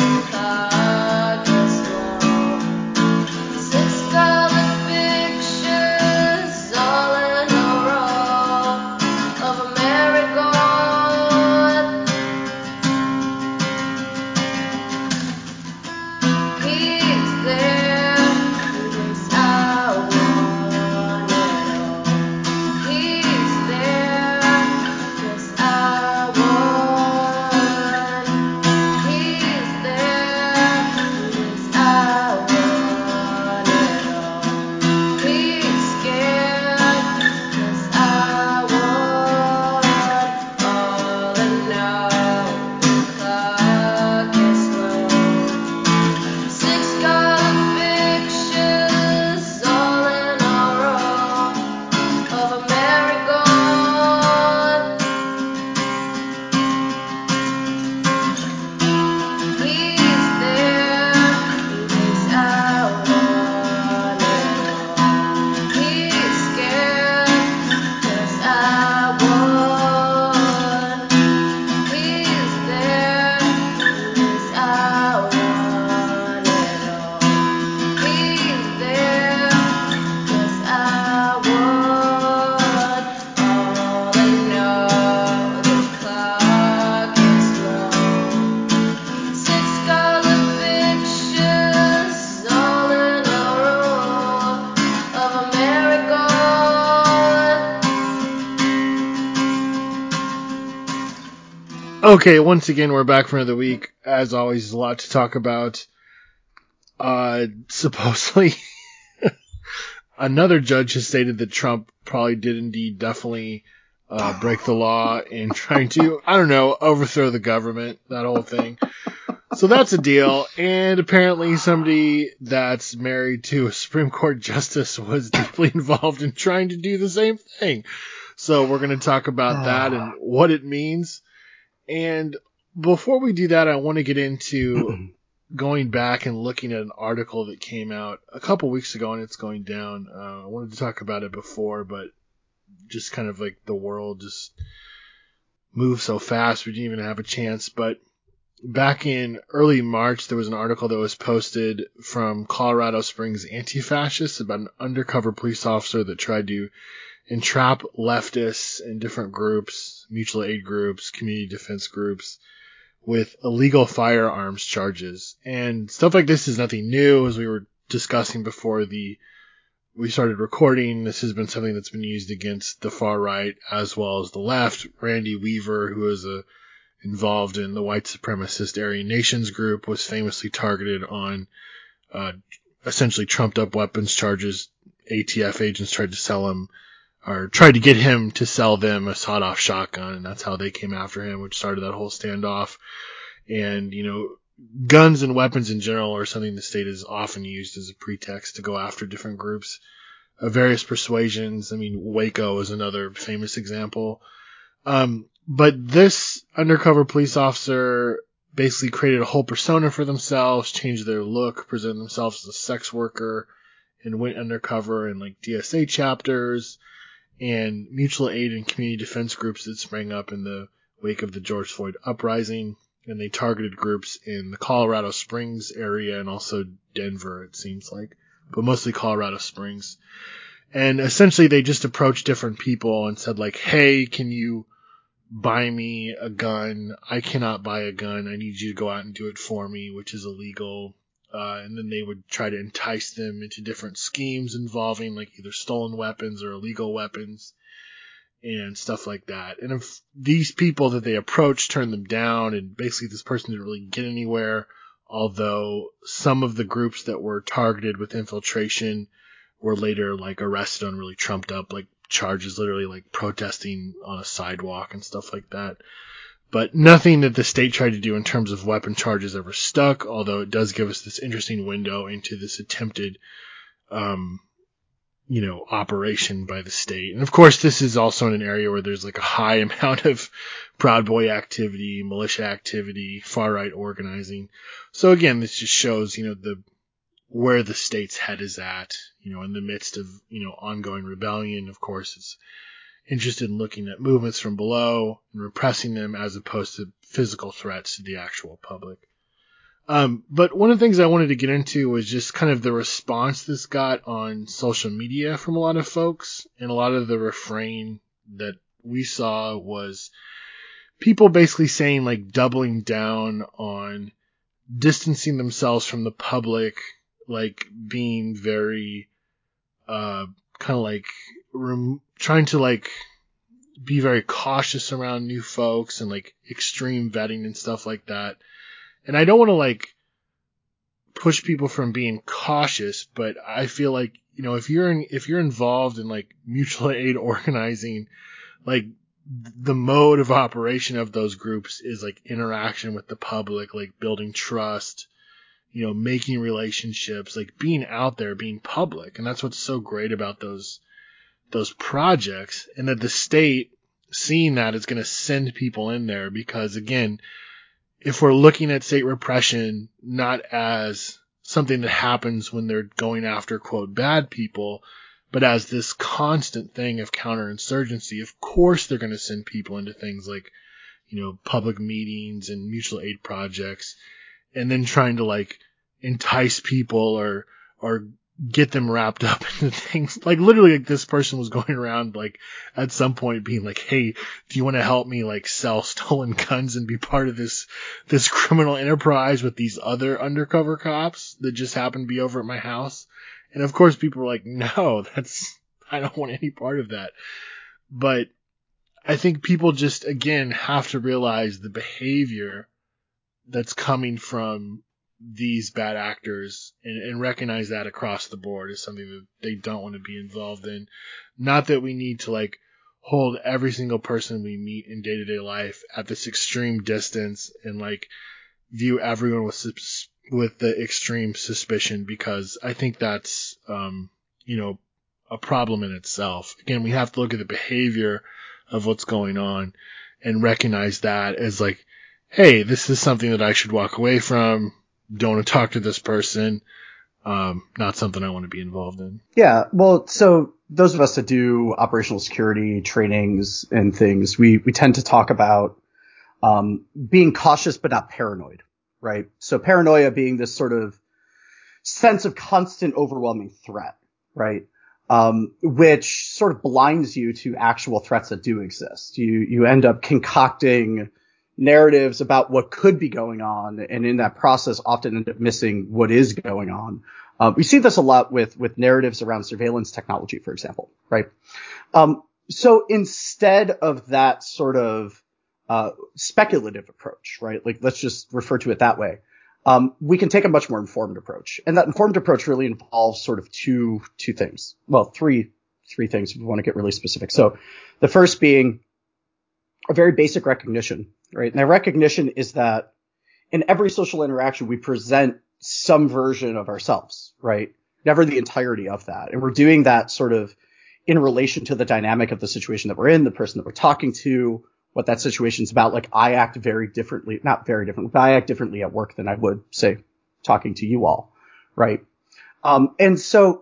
Six dollar fiction. Okay, once again, we're back for another week. As always, a lot to talk about. Uh, supposedly, another judge has stated that Trump probably did indeed definitely uh, break the law in trying to, I don't know, overthrow the government, that whole thing. So that's a deal. And apparently somebody that's married to a Supreme Court justice was deeply involved in trying to do the same thing. So we're going to talk about that and what it means. And before we do that, I want to get into going back and looking at an article that came out a couple weeks ago, and it's going down. Uh, I wanted to talk about it before, but just kind of like the world just moved so fast, we didn't even have a chance. But back in early March, there was an article that was posted from Colorado Springs anti-fascists about an undercover police officer that tried to entrap leftists and different groups, mutual aid groups, community defense groups, with illegal firearms charges. And stuff like this is nothing new, as we were discussing before the we started recording. This has been something that's been used against the far right as well as the left. Randy Weaver, who is a, involved in the white supremacist Aryan Nations group, was famously targeted on uh, essentially trumped up weapons charges. A T F agents tried to sell him or tried to get him to sell them a sawed-off shotgun, and that's how they came after him, which started that whole standoff. And, you know, guns and weapons in general are something the state has often used as a pretext to go after different groups of various persuasions. I mean, Waco is another famous example. Um, but this undercover police officer basically created a whole persona for themselves, changed their look, presented themselves as a sex worker, and went undercover in, like, D S A chapters and mutual aid and community defense groups that sprang up in the wake of the George Floyd uprising. And they targeted groups in the Colorado Springs area and also Denver, it seems like, but mostly Colorado Springs. And essentially they just approached different people and said, like, hey, can you buy me a gun? I cannot buy a gun. I need you to go out and do it for me, which is illegal. Uh, and then they would try to entice them into different schemes involving like either stolen weapons or illegal weapons and stuff like that. And if these people that they approached turned them down, and basically this person didn't really get anywhere, although some of the groups that were targeted with infiltration were later like arrested on really trumped up like charges, literally like protesting on a sidewalk and stuff like that. But nothing that the state tried to do in terms of weapon charges ever stuck, although it does give us this interesting window into this attempted, um, you know, operation by the state. And of course, this is also in an area where there's like a high amount of Proud Boy activity, militia activity, far right organizing. So again, this just shows, you know, the, where the state's head is at, you know, in the midst of, you know, ongoing rebellion. Of course, it's interested in looking at movements from below and repressing them as opposed to physical threats to the actual public. Um, but one of the things I wanted to get into was just kind of the response this got on social media from a lot of folks. And a lot of the refrain that we saw was people basically saying, like, doubling down on distancing themselves from the public, like being very, uh, kind of like rem- trying to like be very cautious around new folks and like extreme vetting and stuff like that. And I don't want to like push people from being cautious, but I feel like, you know, if you're in, if you're involved in like mutual aid organizing, like the mode of operation of those groups is like interaction with the public, like building trust, you know, making relationships, like being out there, being public. And that's what's so great about those, those projects, and that the state, seeing that, is going to send people in there because, again, if we're looking at state repression not as something that happens when they're going after, quote, bad people, but as this constant thing of counterinsurgency, of course they're going to send people into things like, you know, public meetings and mutual aid projects, and then trying to like entice people or, or get them wrapped up into things. Like literally, like this person was going around like at some point being like, hey, do you want to help me like sell stolen guns and be part of this, this criminal enterprise with these other undercover cops that just happen to be over at my house? And of course people were like, no, that's, I don't want any part of that. But I think people just, again, have to realize the behavior that's coming from these bad actors and, and recognize that across the board is something that they don't want to be involved in. Not that we need to like hold every single person we meet in day-to-day life at this extreme distance and like view everyone with sus- with the extreme suspicion, because I think that's um you know a problem in itself. Again, we have to look at the behavior of what's going on and recognize that as like, hey, this is something that I should walk away from. Don't want to talk to this person. Um, not something I want to be involved in. Yeah, well, so those of us that do operational security trainings and things, we, we tend to talk about um, being cautious but not paranoid, right? So paranoia being this sort of sense of constant overwhelming threat, right? Um, which sort of blinds you to actual threats that do exist. You you end up concocting narratives about what could be going on, and in that process often end up missing what is going on. Uh, we see this a lot with, with narratives around surveillance technology, for example, right? Um, so instead of that sort of, uh, speculative approach, right? Like, let's just refer to it that way. Um, we can take a much more informed approach. And that informed approach really involves sort of two, two things. Well, three, three things if we want to get really specific. So the first being a very basic recognition, right? And that recognition is that in every social interaction, we present some version of ourselves, right? Never the entirety of that. And we're doing that sort of in relation to the dynamic of the situation that we're in, the person that we're talking to, what that situation's about. Like, I act very differently, not very differently, but I act differently at work than I would, say, talking to you all, right? Um, and so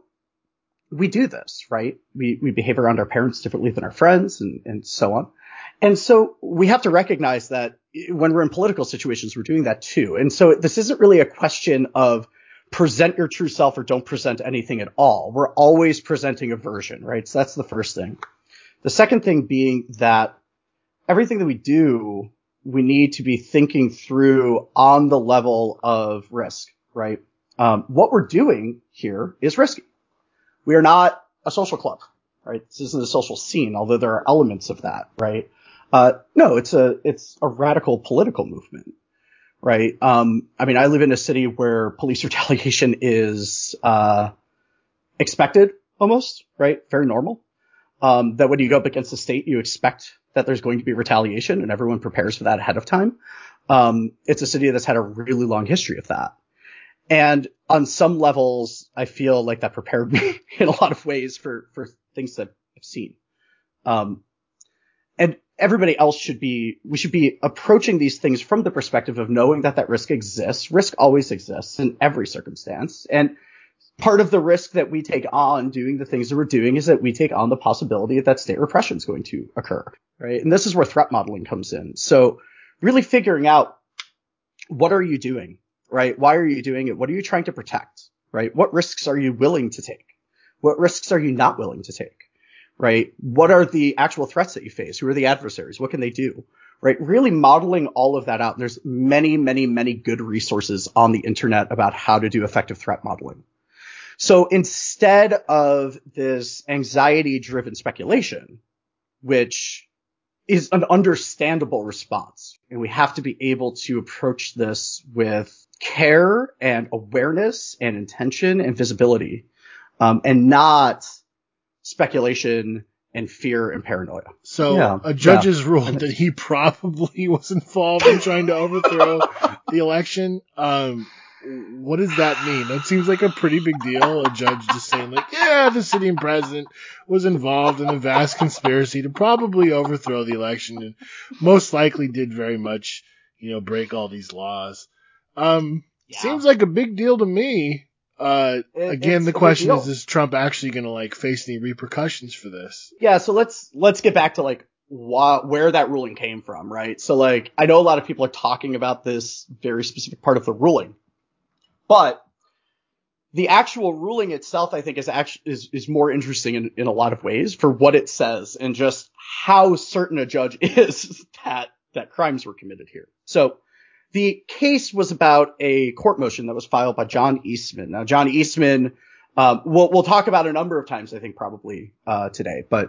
we do this, right? We, we behave around our parents differently than our friends, and, and so on. And so we have to recognize that when we're in political situations, we're doing that too. And so this isn't really a question of present your true self or don't present anything at all. We're always presenting a version, right? So that's the first thing. The second thing being that everything that we do, we need to be thinking through on the level of risk, right? Um, what we're doing here is risky. We are not a social club, right? This isn't a social scene, although there are elements of that, right? Uh, no, it's a, it's a radical political movement, right? Um, I mean, I live in a city where police retaliation is, uh, expected almost, right? Very normal. Um, that when you go up against the state, you expect that there's going to be retaliation, and everyone prepares for that ahead of time. Um, it's a city that's had a really long history of that. And on some levels, I feel like that prepared me in a lot of ways for, for things that I've seen. Um, and everybody else should be, we should be approaching these things from the perspective of knowing that that risk exists. Risk always exists in every circumstance. And part of the risk that we take on doing the things that we're doing is that we take on the possibility that state repression is going to occur, right? And this is where threat modeling comes in. So really figuring out, what are you doing, right? Why are you doing it? What are you trying to protect, right? What risks are you willing to take? What risks are you not willing to take, right? What are the actual threats that you face? Who are the adversaries? What can they do, right? Really modeling all of that out. And there's many, many, many good resources on the internet about how to do effective threat modeling. So instead of this anxiety-driven speculation, which is an understandable response, and we have to be able to approach this with care and awareness and intention and visibility, um, and not speculation and fear and paranoia. So yeah, a judge yeah. has ruled that he probably was involved in trying to overthrow the election. Um, What does that mean? That seems like a pretty big deal. A judge just saying like, yeah, the sitting president was involved in a vast conspiracy to probably overthrow the election and most likely did very much, you know, break all these laws. Um, Yeah. Seems like a big deal to me. Uh, It- again, it's the a big question deal. is, is Trump actually going to like face any repercussions for this? Yeah, so let's let's get back to like wh- where that ruling came from, right? So like, I know a lot of people are talking about this very specific part of the ruling. But the actual ruling itself, I think, is actually is, is more interesting in, in a lot of ways for what it says and just how certain a judge is that that crimes were committed here. So the case was about a court motion that was filed by John Eastman. Now, John Eastman, um, we'll we'll talk about a number of times, I think, probably uh, today. But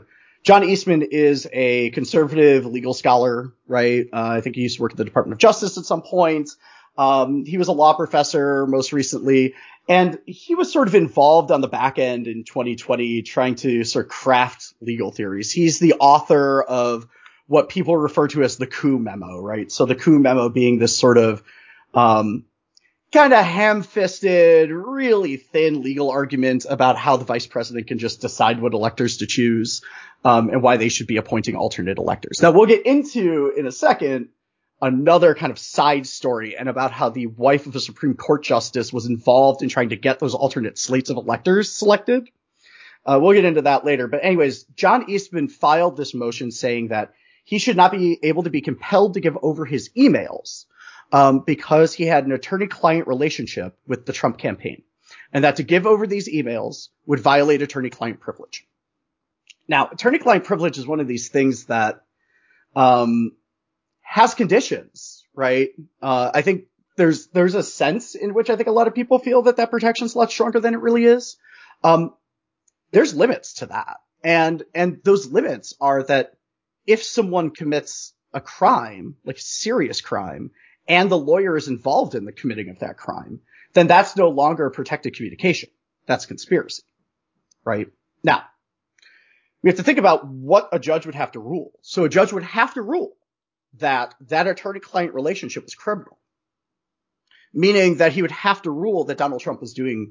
John Eastman is a conservative legal scholar, right? Uh, I think he used to work at the Department of Justice at some point. Um, he was a law professor most recently, and he was sort of involved on the back end in twenty twenty trying to sort of craft legal theories. He's the author of what people refer to as the coup memo, right? So the coup memo being this sort of um, kind of ham-fisted, really thin legal argument about how the vice president can just decide what electors to choose, um, and why they should be appointing alternate electors. Now, we'll get into in a second another kind of side story and about how the wife of a Supreme Court justice was involved in trying to get those alternate slates of electors selected. Uh, we'll get into that later. But anyways, John Eastman filed this motion saying that he should not be able to be compelled to give over his emails um, because he had an attorney-client relationship with the Trump campaign, and that to give over these emails would violate attorney-client privilege. Now, attorney-client privilege is one of these things that um, has conditions, right? Uh, I think there's there's a sense in which I think a lot of people feel that that protection's a lot stronger than it really is. Um, there's limits to that, and and those limits are that if someone commits a crime, like a serious crime, and the lawyer is involved in the committing of that crime, then that's no longer protected communication. That's conspiracy, right? Now, we have to think about what a judge would have to rule. So a judge would have to rule that that attorney-client relationship was criminal, meaning that he would have to rule that Donald Trump was doing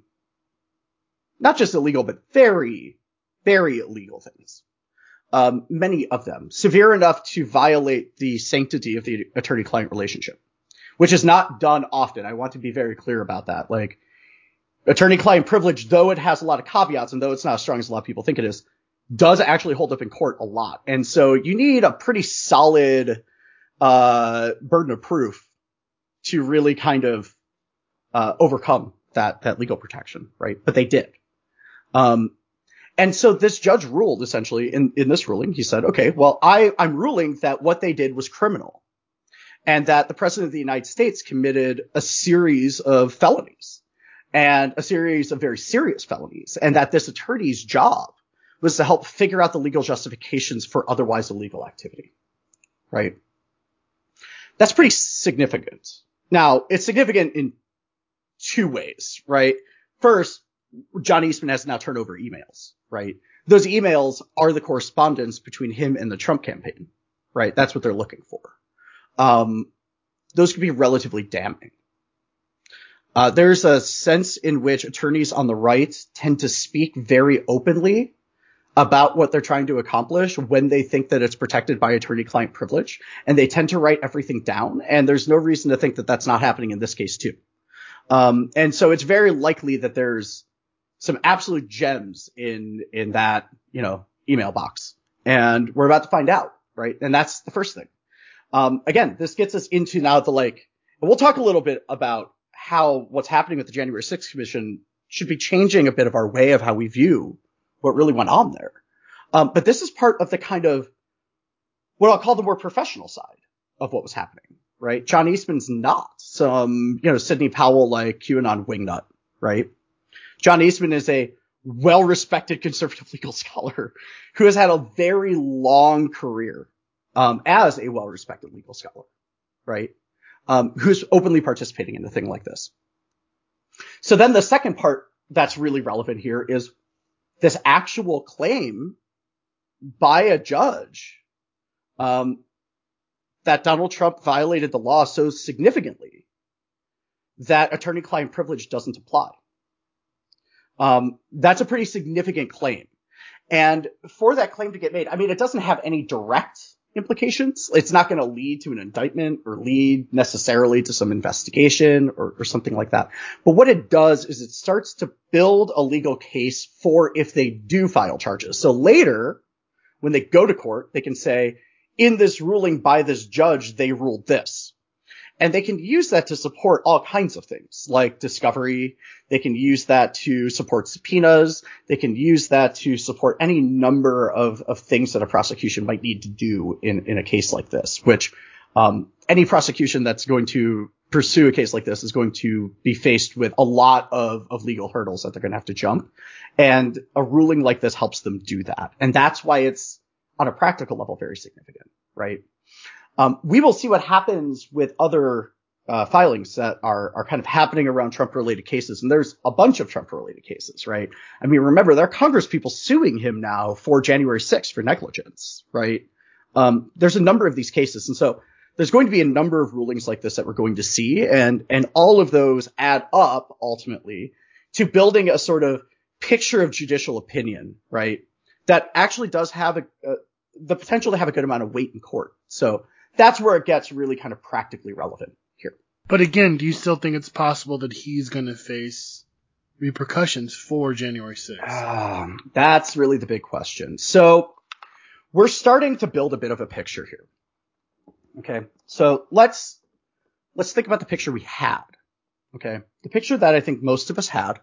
not just illegal, but very, very illegal things. Um, many of them severe enough to violate the sanctity of the attorney-client relationship, which is not done often. I want to be very clear about that. Like, attorney-client privilege, though it has a lot of caveats and though it's not as strong as a lot of people think it is, does actually hold up in court a lot. And so you need a pretty solid uh burden of proof to really kind of uh overcome that that legal protection, right? But they did. Um And so this judge ruled essentially in, in this ruling, he said, okay, well, I, I'm ruling that what they did was criminal and that the president of the United States committed a series of felonies and a series of very serious felonies, and that this attorney's job was to help figure out the legal justifications for otherwise illegal activity, right? That's pretty significant. Now, it's significant in two ways, right? First, John Eastman has now turned over emails, right? Those emails are the correspondence between him and the Trump campaign, right? That's what they're looking for. Um, those could be relatively damning. Uh, there's a sense in which attorneys on the right tend to speak very openly about what they're trying to accomplish when they think that it's protected by attorney-client privilege, and they tend to write everything down. And there's no reason to think that that's not happening in this case too. Um, and so it's very likely that there's some absolute gems in, in that, you know, email box. And we're about to find out, right? And that's the first thing. Um, again, this gets us into now the like, and we'll talk a little bit about how what's happening with the January sixth Commission should be changing a bit of our way of how we view what really went on there. Um, but this is part of the kind of what I'll call the more professional side of what was happening, right? John Eastman's not some, you know, Sidney Powell like QAnon wingnut, right? John Eastman is a well-respected conservative legal scholar who has had a very long career um, as a well-respected legal scholar, right? Um, who's openly participating in a thing like this. So then the second part that's really relevant here is this actual claim by a judge um, that Donald Trump violated the law so significantly that attorney-client privilege doesn't apply. Um, that's a pretty significant claim. And for that claim to get made, I mean, it doesn't have any direct implications. It's not going to lead to an indictment or lead necessarily to some investigation or, or something like that. But what it does is it starts to build a legal case for if they do file charges. So later, when they go to court, they can say, in this ruling by this judge, they ruled this. And they can use that to support all kinds of things like discovery. They can use that to support subpoenas. They can use that to support any number of, of things that a prosecution might need to do in, in a case like this, which um, any prosecution that's going to pursue a case like this is going to be faced with a lot of, of legal hurdles that they're going to have to jump. And a ruling like this helps them do that. And that's why it's on a practical level, very significant, right? Um, we will see what happens with other uh, filings that are are kind of happening around Trump-related cases, and there's a bunch of Trump-related cases, right? I mean, remember, there are Congress people suing him now for January sixth for negligence, right? Um, there's a number of these cases, and so there's going to be a number of rulings like this that we're going to see, and and all of those add up ultimately to building a sort of picture of judicial opinion, right? That actually does have a, a the potential to have a good amount of weight in court. So that's where it gets really kind of practically relevant here. But again, do you still think it's possible that he's going to face repercussions for January sixth? Um, that's really the big question. So we're starting to build a bit of a picture here. Okay, so let's let's think about the picture we had. Okay, the picture that I think most of us had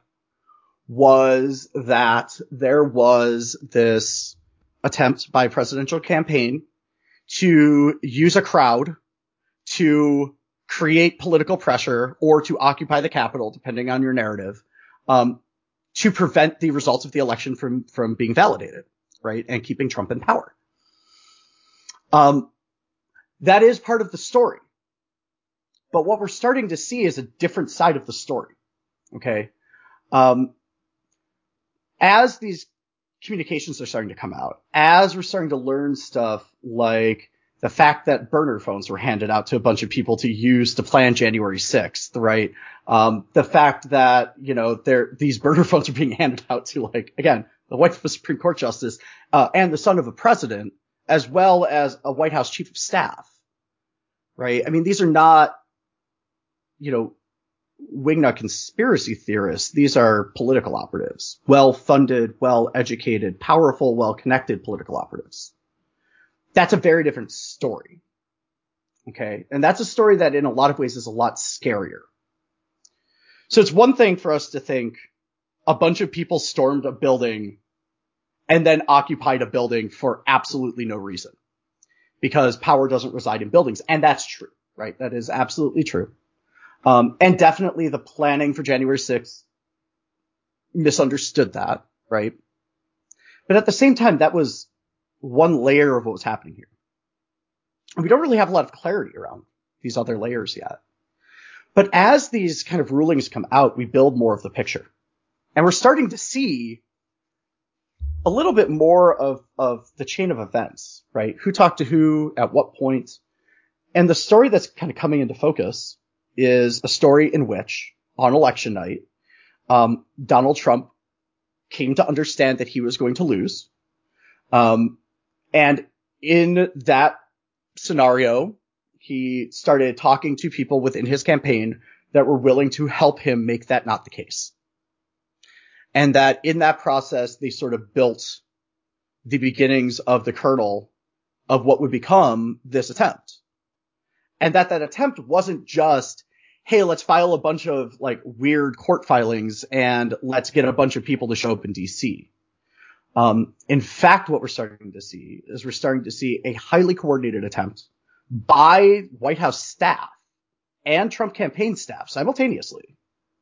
was that there was this attempt by a presidential campaign to use a crowd to create political pressure or to occupy the Capitol, depending on your narrative, um, to prevent the results of the election from, from being validated, right? And keeping Trump in power. Um, that is part of the story. But what we're starting to see is a different side of the story. Okay. Um, as these communications are starting to come out, as we're starting to learn stuff like the fact that burner phones were handed out to a bunch of people to use to plan January sixth, right? Um, the fact that, you know, there, these burner phones are being handed out to, like, again, the wife of a Supreme Court justice, uh, and the son of a president, as well as a White House chief of staff, right? I mean, these are not, you know, wingnut conspiracy theorists. These are political operatives, well-funded, well-educated, powerful, well-connected political operatives. That's a very different story. Okay. And that's a story that in a lot of ways is a lot scarier. So it's one thing for us to think a bunch of people stormed a building and then occupied a building for absolutely no reason because power doesn't reside in buildings. And that's true, right? That is absolutely true. Um, and definitely the planning for January sixth misunderstood that, right? But at the same time, that was one layer of what was happening here. And we don't really have a lot of clarity around these other layers yet. But as these kind of rulings come out, we build more of the picture. And we're starting to see a little bit more of, of the chain of events, right? Who talked to who, at what point. And the story that's kind of coming into focus is a story in which, on election night, um, Donald Trump came to understand that he was going to lose. Um, and in that scenario, he started talking to people within his campaign that were willing to help him make that not the case. And that in that process, they sort of built the beginnings of the kernel of what would become this attempt. And that that attempt wasn't just, hey, let's file a bunch of like weird court filings and let's get a bunch of people to show up in D C. Um, in fact, what we're starting to see is we're starting to see a highly coordinated attempt by White House staff and Trump campaign staff simultaneously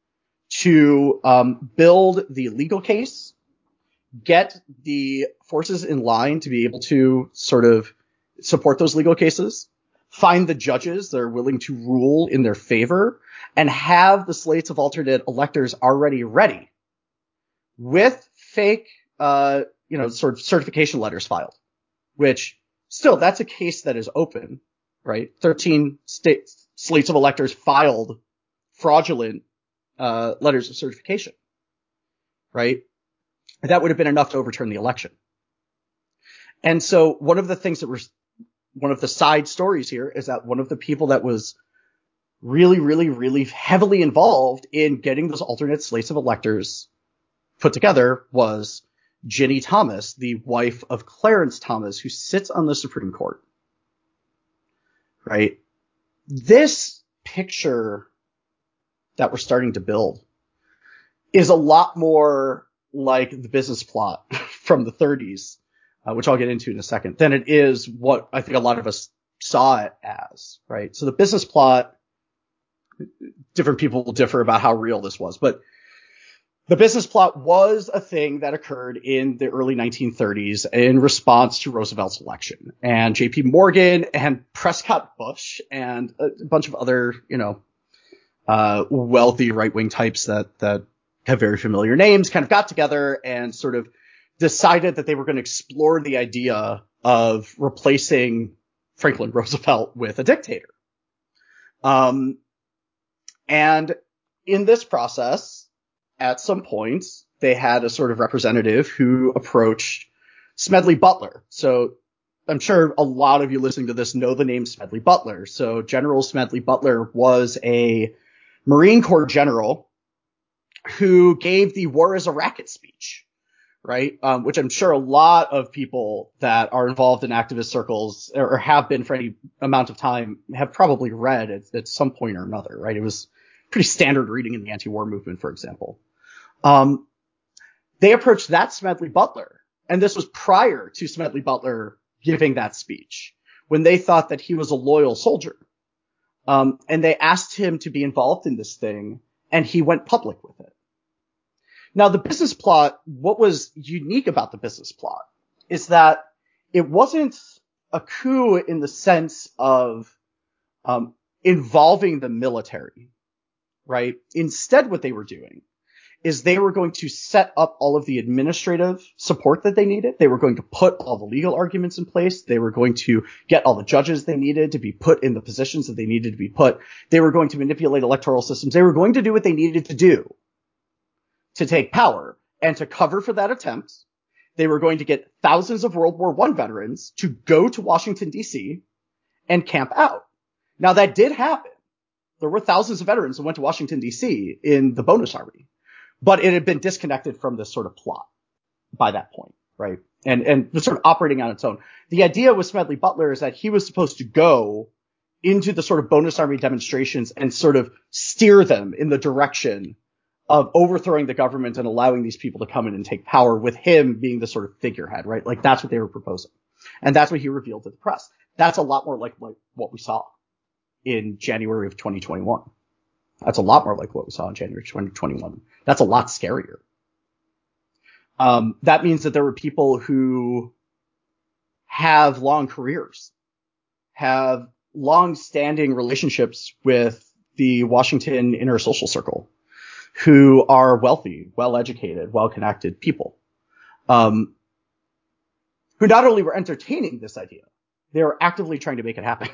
to um, build the legal case, get the forces in line to be able to sort of support those legal cases, find the judges that are willing to rule in their favor, and have the slates of alternate electors already ready with fake, uh, you know, sort of certification letters filed, which still, that's a case that is open, right? thirteen state slates of electors filed fraudulent, uh, letters of certification, right? That would have been enough to overturn the election. And so one of the things that we're, one of the side stories here is that one of the people that was really, really, really heavily involved in getting those alternate slates of electors put together was Ginny Thomas, the wife of Clarence Thomas, who sits on the Supreme Court. Right? This picture that we're starting to build is a lot more like the business plot from the thirties, uh, which I'll get into in a second, than it is what I think a lot of us saw it as, right? So the business plot, different people will differ about how real this was, but the business plot was a thing that occurred in the early nineteen thirties in response to Roosevelt's election. And J P Morgan and Prescott Bush and a bunch of other, you know, uh, wealthy right-wing types that, that have very familiar names kind of got together and sort of decided that they were going to explore the idea of replacing Franklin Roosevelt with a dictator. Um, and in this process, at some point, they had a sort of representative who approached Smedley Butler. So I'm sure a lot of you listening to this know the name Smedley Butler. So General Smedley Butler was a Marine Corps general who gave the war is a racket speech, right? Um, which I'm sure a lot of people that are involved in activist circles or have been for any amount of time have probably read at, at some point or another, right? It was pretty standard reading in the anti-war movement, for example. Um, they approached that Smedley Butler, and this was prior to Smedley Butler giving that speech, when they thought that he was a loyal soldier. Um, and they asked him to be involved in this thing, and he went public with it. Now, the business plot, what was unique about the business plot is that it wasn't a coup in the sense of um, involving the military, right? Instead, what they were doing is they were going to set up all of the administrative support that they needed. They were going to put all the legal arguments in place. They were going to get all the judges they needed to be put in the positions that they needed to be put. They were going to manipulate electoral systems. They were going to do what they needed to do to take power. And to cover for that attempt, they were going to get thousands of World War One veterans to go to Washington, D C and camp out. Now, that did happen. There were thousands of veterans who went to Washington, D C in the bonus army. But it had been disconnected from this sort of plot by that point, right? And and was sort of operating on its own. The idea with Smedley Butler is that he was supposed to go into the sort of bonus army demonstrations and sort of steer them in the direction of overthrowing the government and allowing these people to come in and take power, with him being the sort of figurehead, right? Like, that's what they were proposing. And that's what he revealed to the press. That's a lot more like, like what we saw in January of twenty twenty-one. That's a lot more like what we saw in January twenty twenty-one. That's a lot scarier. Um, that means that there were people who have long careers, have long-standing relationships with the Washington inner social circle, who are wealthy, well-educated, well-connected people, um, who not only were entertaining this idea, they were actively trying to make it happen.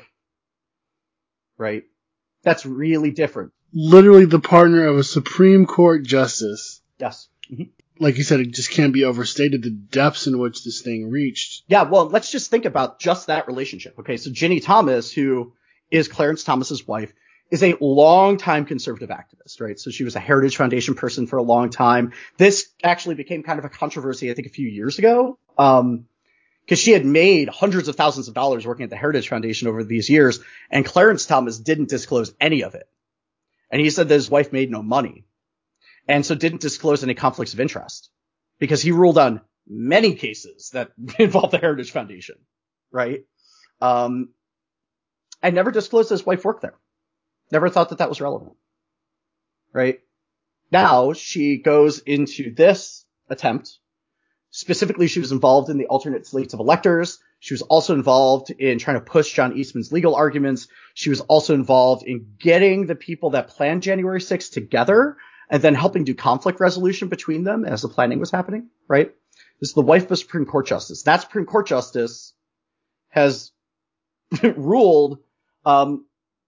Right? That's really different. Literally the partner of a Supreme Court justice. Yes. Mm-hmm. Like you said, it just can't be overstated the depths in which this thing reached. Yeah, well, let's just think about just that relationship. Okay, so Ginny Thomas, who is Clarence Thomas's wife, is a long-time conservative activist, right? So she was a Heritage Foundation person for a long time. This actually became kind of a controversy, I think, a few years ago, um, because she had made hundreds of thousands of dollars working at the Heritage Foundation over these years, and Clarence Thomas didn't disclose any of it. And he said that his wife made no money, and so didn't disclose any conflicts of interest, because he ruled on many cases that involved the Heritage Foundation, right? Um, and never disclosed his wife worked there. Never thought that that was relevant, right? Now she goes into this attempt. Specifically, she was involved in the alternate slates of electors. She was also involved in trying to push John Eastman's legal arguments. She was also involved in getting the people that planned January sixth together and then helping do conflict resolution between them as the planning was happening, right? This is the wife of a Supreme Court justice. That Supreme Court justice has ruled um,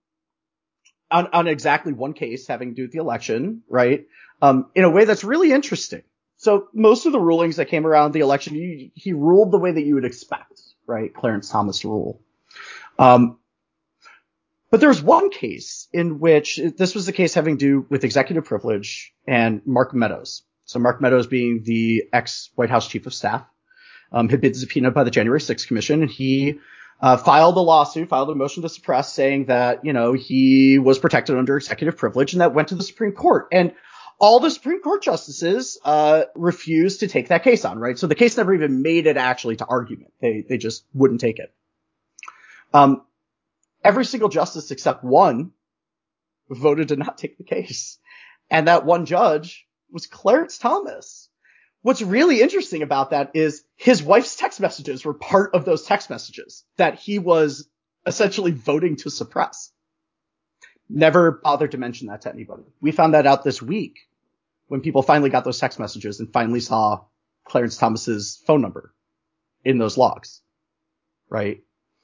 on, on exactly one case having to do with the election, right? Um, in a way that's really interesting. So most of the rulings that came around the election, he, he ruled the way that you would expect, right? Clarence Thomas to rule. Um, but there's one case in which this was the case having to do with executive privilege and Mark Meadows. So Mark Meadows being the ex-White House chief of staff, um, had been subpoenaed by the January sixth Commission, and he uh, filed a lawsuit, filed a motion to suppress, saying that, you know, he was protected under executive privilege, and that went to the Supreme Court. And all the Supreme Court justices uh refused to take that case on, right? So the case never even made it actually to argument. They they just wouldn't take it. Um, every single justice except one voted to not take the case. And that one judge was Clarence Thomas. What's really interesting about that is his wife's text messages were part of those text messages that he was essentially voting to suppress. Never bothered to mention that to anybody. We found that out this week when people finally got those text messages and finally saw Clarence Thomas's phone number in those logs, right?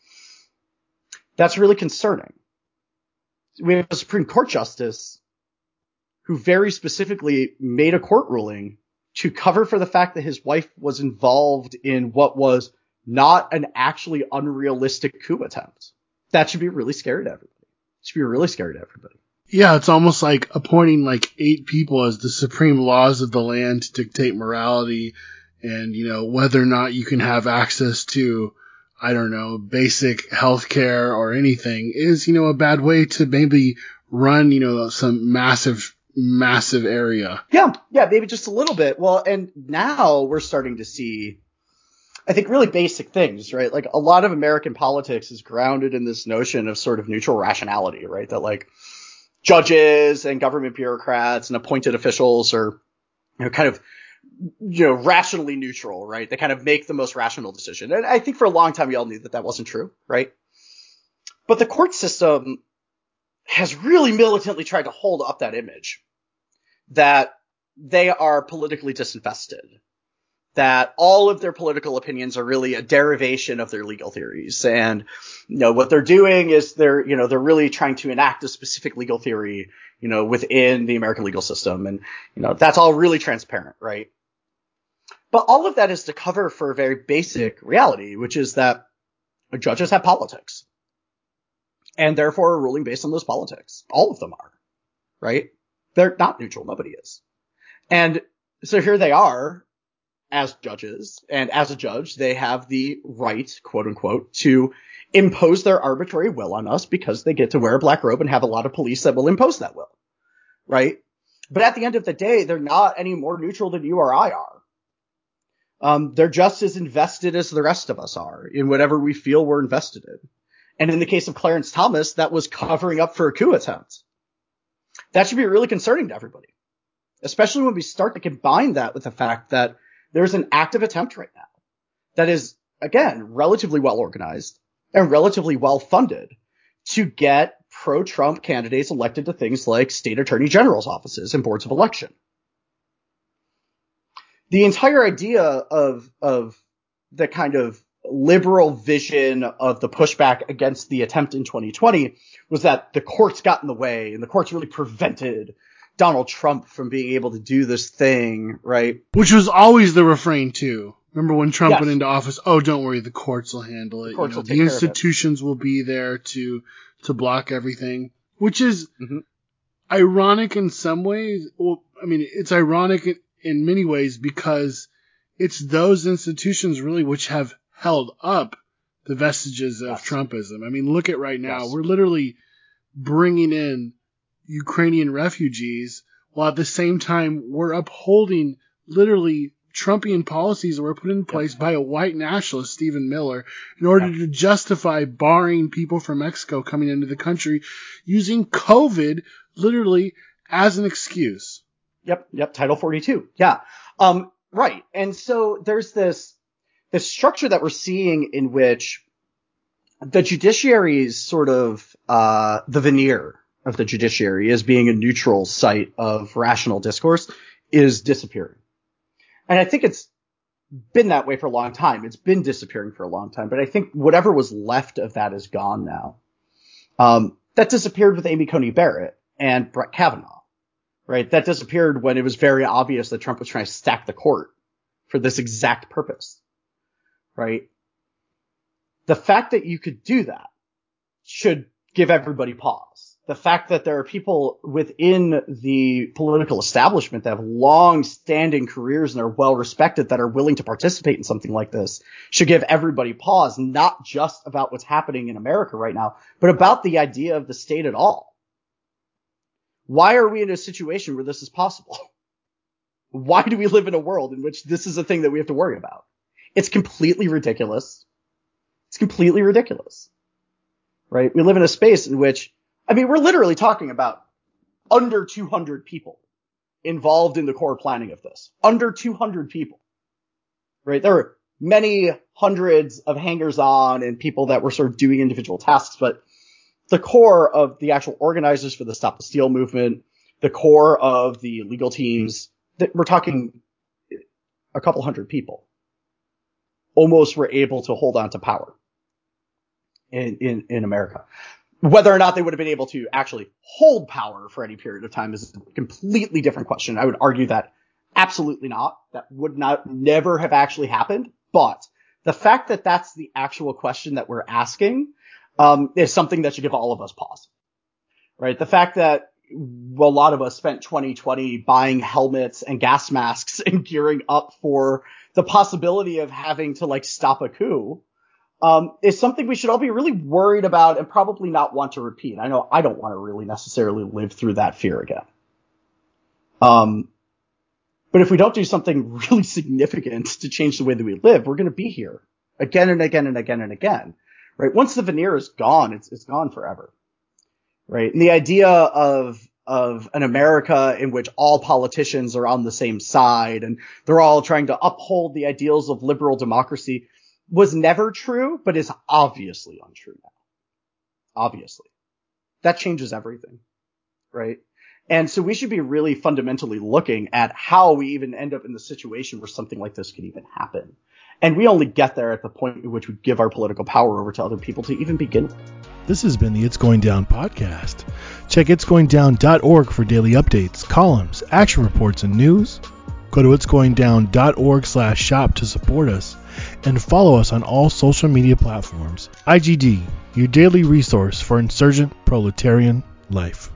That's really concerning. We have a Supreme Court justice who very specifically made a court ruling to cover for the fact that his wife was involved in what was not an actually unrealistic coup attempt. That should be really scary to everybody. It should be really scary to everybody. Yeah, it's almost like appointing like eight people as the supreme laws of the land to dictate morality and, you know, whether or not you can have access to, I don't know, basic health care or anything is, you know, a bad way to maybe run, you know, some massive, massive area. Yeah, yeah, maybe just a little bit. Well, and now we're starting to see, I think, really basic things, right? Like a lot of American politics is grounded in this notion of sort of neutral rationality, right? That like judges and government bureaucrats and appointed officials are, you know, kind of, you know, rationally neutral, right? They kind of make the most rational decision. And I think for a long time, we all knew that that wasn't true, right? But the court system has really militantly tried to hold up that image that they are politically disinvested, that all of their political opinions are really a derivation of their legal theories. And, you know, what they're doing is they're, you know, they're really trying to enact a specific legal theory, you know, within the American legal system. And, you know, that's all really transparent, right? But all of that is to cover for a very basic reality, which is that judges have politics and therefore are ruling based on those politics. All of them are, right? They're not neutral. Nobody is. And so here they are as judges, and as a judge, they have the right, quote unquote, to impose their arbitrary will on us because they get to wear a black robe and have a lot of police that will impose that will, right? But at the end of the day, they're not any more neutral than you or I are. Um, they're just as invested as the rest of us are in whatever we feel we're invested in. And in the case of Clarence Thomas, that was covering up for a coup attempt. That should be really concerning to everybody, especially when we start to combine that with the fact that there's an active attempt right now that is, again, relatively well organized and relatively well funded to get pro-Trump candidates elected to things like state attorney general's offices and boards of election. The entire idea of, of the kind of liberal vision of the pushback against the attempt in twenty twenty was that the courts got in the way and the courts really prevented Donald Trump from being able to do this thing, right? Which was always the refrain too. Remember when Trump Yes. went into office? Oh, don't worry, the courts will handle it. The courts you know, will take the care of it. institutions will be there to to block everything, which is Mm-hmm. ironic in some ways. Well, I mean, it's ironic in, in many ways because it's those institutions really which have held up the vestiges of Yes. Trumpism. I mean, look at right now. Yes. We're literally bringing in Ukrainian refugees while at the same time we're upholding literally Trumpian policies that were put in place yep. by a white nationalist, Stephen Miller, in order yep. to justify barring people from Mexico coming into the country using COVID literally as an excuse. Yep. Yep. Title forty-two. Yeah. Um, right. And so there's this, this structure that we're seeing in which the judiciary's sort of, uh, the veneer of the judiciary as being a neutral site of rational discourse is disappearing. And I think it's been that way for a long time. It's been disappearing for a long time, but I think whatever was left of that is gone now. Um, that disappeared with Amy Coney Barrett and Brett Kavanaugh, right? That disappeared when it was very obvious that Trump was trying to stack the court for this exact purpose, right? The fact that you could do that should give everybody pause. The fact that there are people within the political establishment that have long-standing careers and are well-respected that are willing to participate in something like this should give everybody pause, not just about what's happening in America right now, but about the idea of the state at all. Why are we in a situation where this is possible? Why do we live in a world in which this is a thing that we have to worry about? It's completely ridiculous. It's completely ridiculous, right? We live in a space in which, I mean, we're literally talking about under two hundred people involved in the core planning of this. Under two hundred people, right? There were many hundreds of hangers-on and people that were sort of doing individual tasks, but the core of the actual organizers for the Stop the Steal movement, the core of the legal teams, that we're talking a couple hundred people, almost were able to hold on to power in, in, in America. Whether or not they would have been able to actually hold power for any period of time is a completely different question. I would argue that absolutely not. That would not, never have actually happened. But the fact that that's the actual question that we're asking, um, is something that should give all of us pause, right? The fact that a lot of us spent twenty twenty buying helmets and gas masks and gearing up for the possibility of having to like stop a coup, um, is something we should all be really worried about and probably not want to repeat. I know I don't want to really necessarily live through that fear again. Um, but if we don't do something really significant to change the way that we live, we're going to be here again and again and again and again, right? Once the veneer is gone, it's, it's gone forever. Right. And the idea of, of an America in which all politicians are on the same side and they're all trying to uphold the ideals of liberal democracy was never true, but is obviously untrue now. Obviously. That changes everything. Right. And so we should be really fundamentally looking at how we even end up in the situation where something like this could even happen. And we only get there at the point in which we give our political power over to other people to even begin with. This has been the It's Going Down podcast. Check its going down dot org for daily updates, columns, action reports, and news. Go to its going down dot org slash shop to support us, and follow us on all social media platforms. I G D, your daily resource for insurgent proletarian life.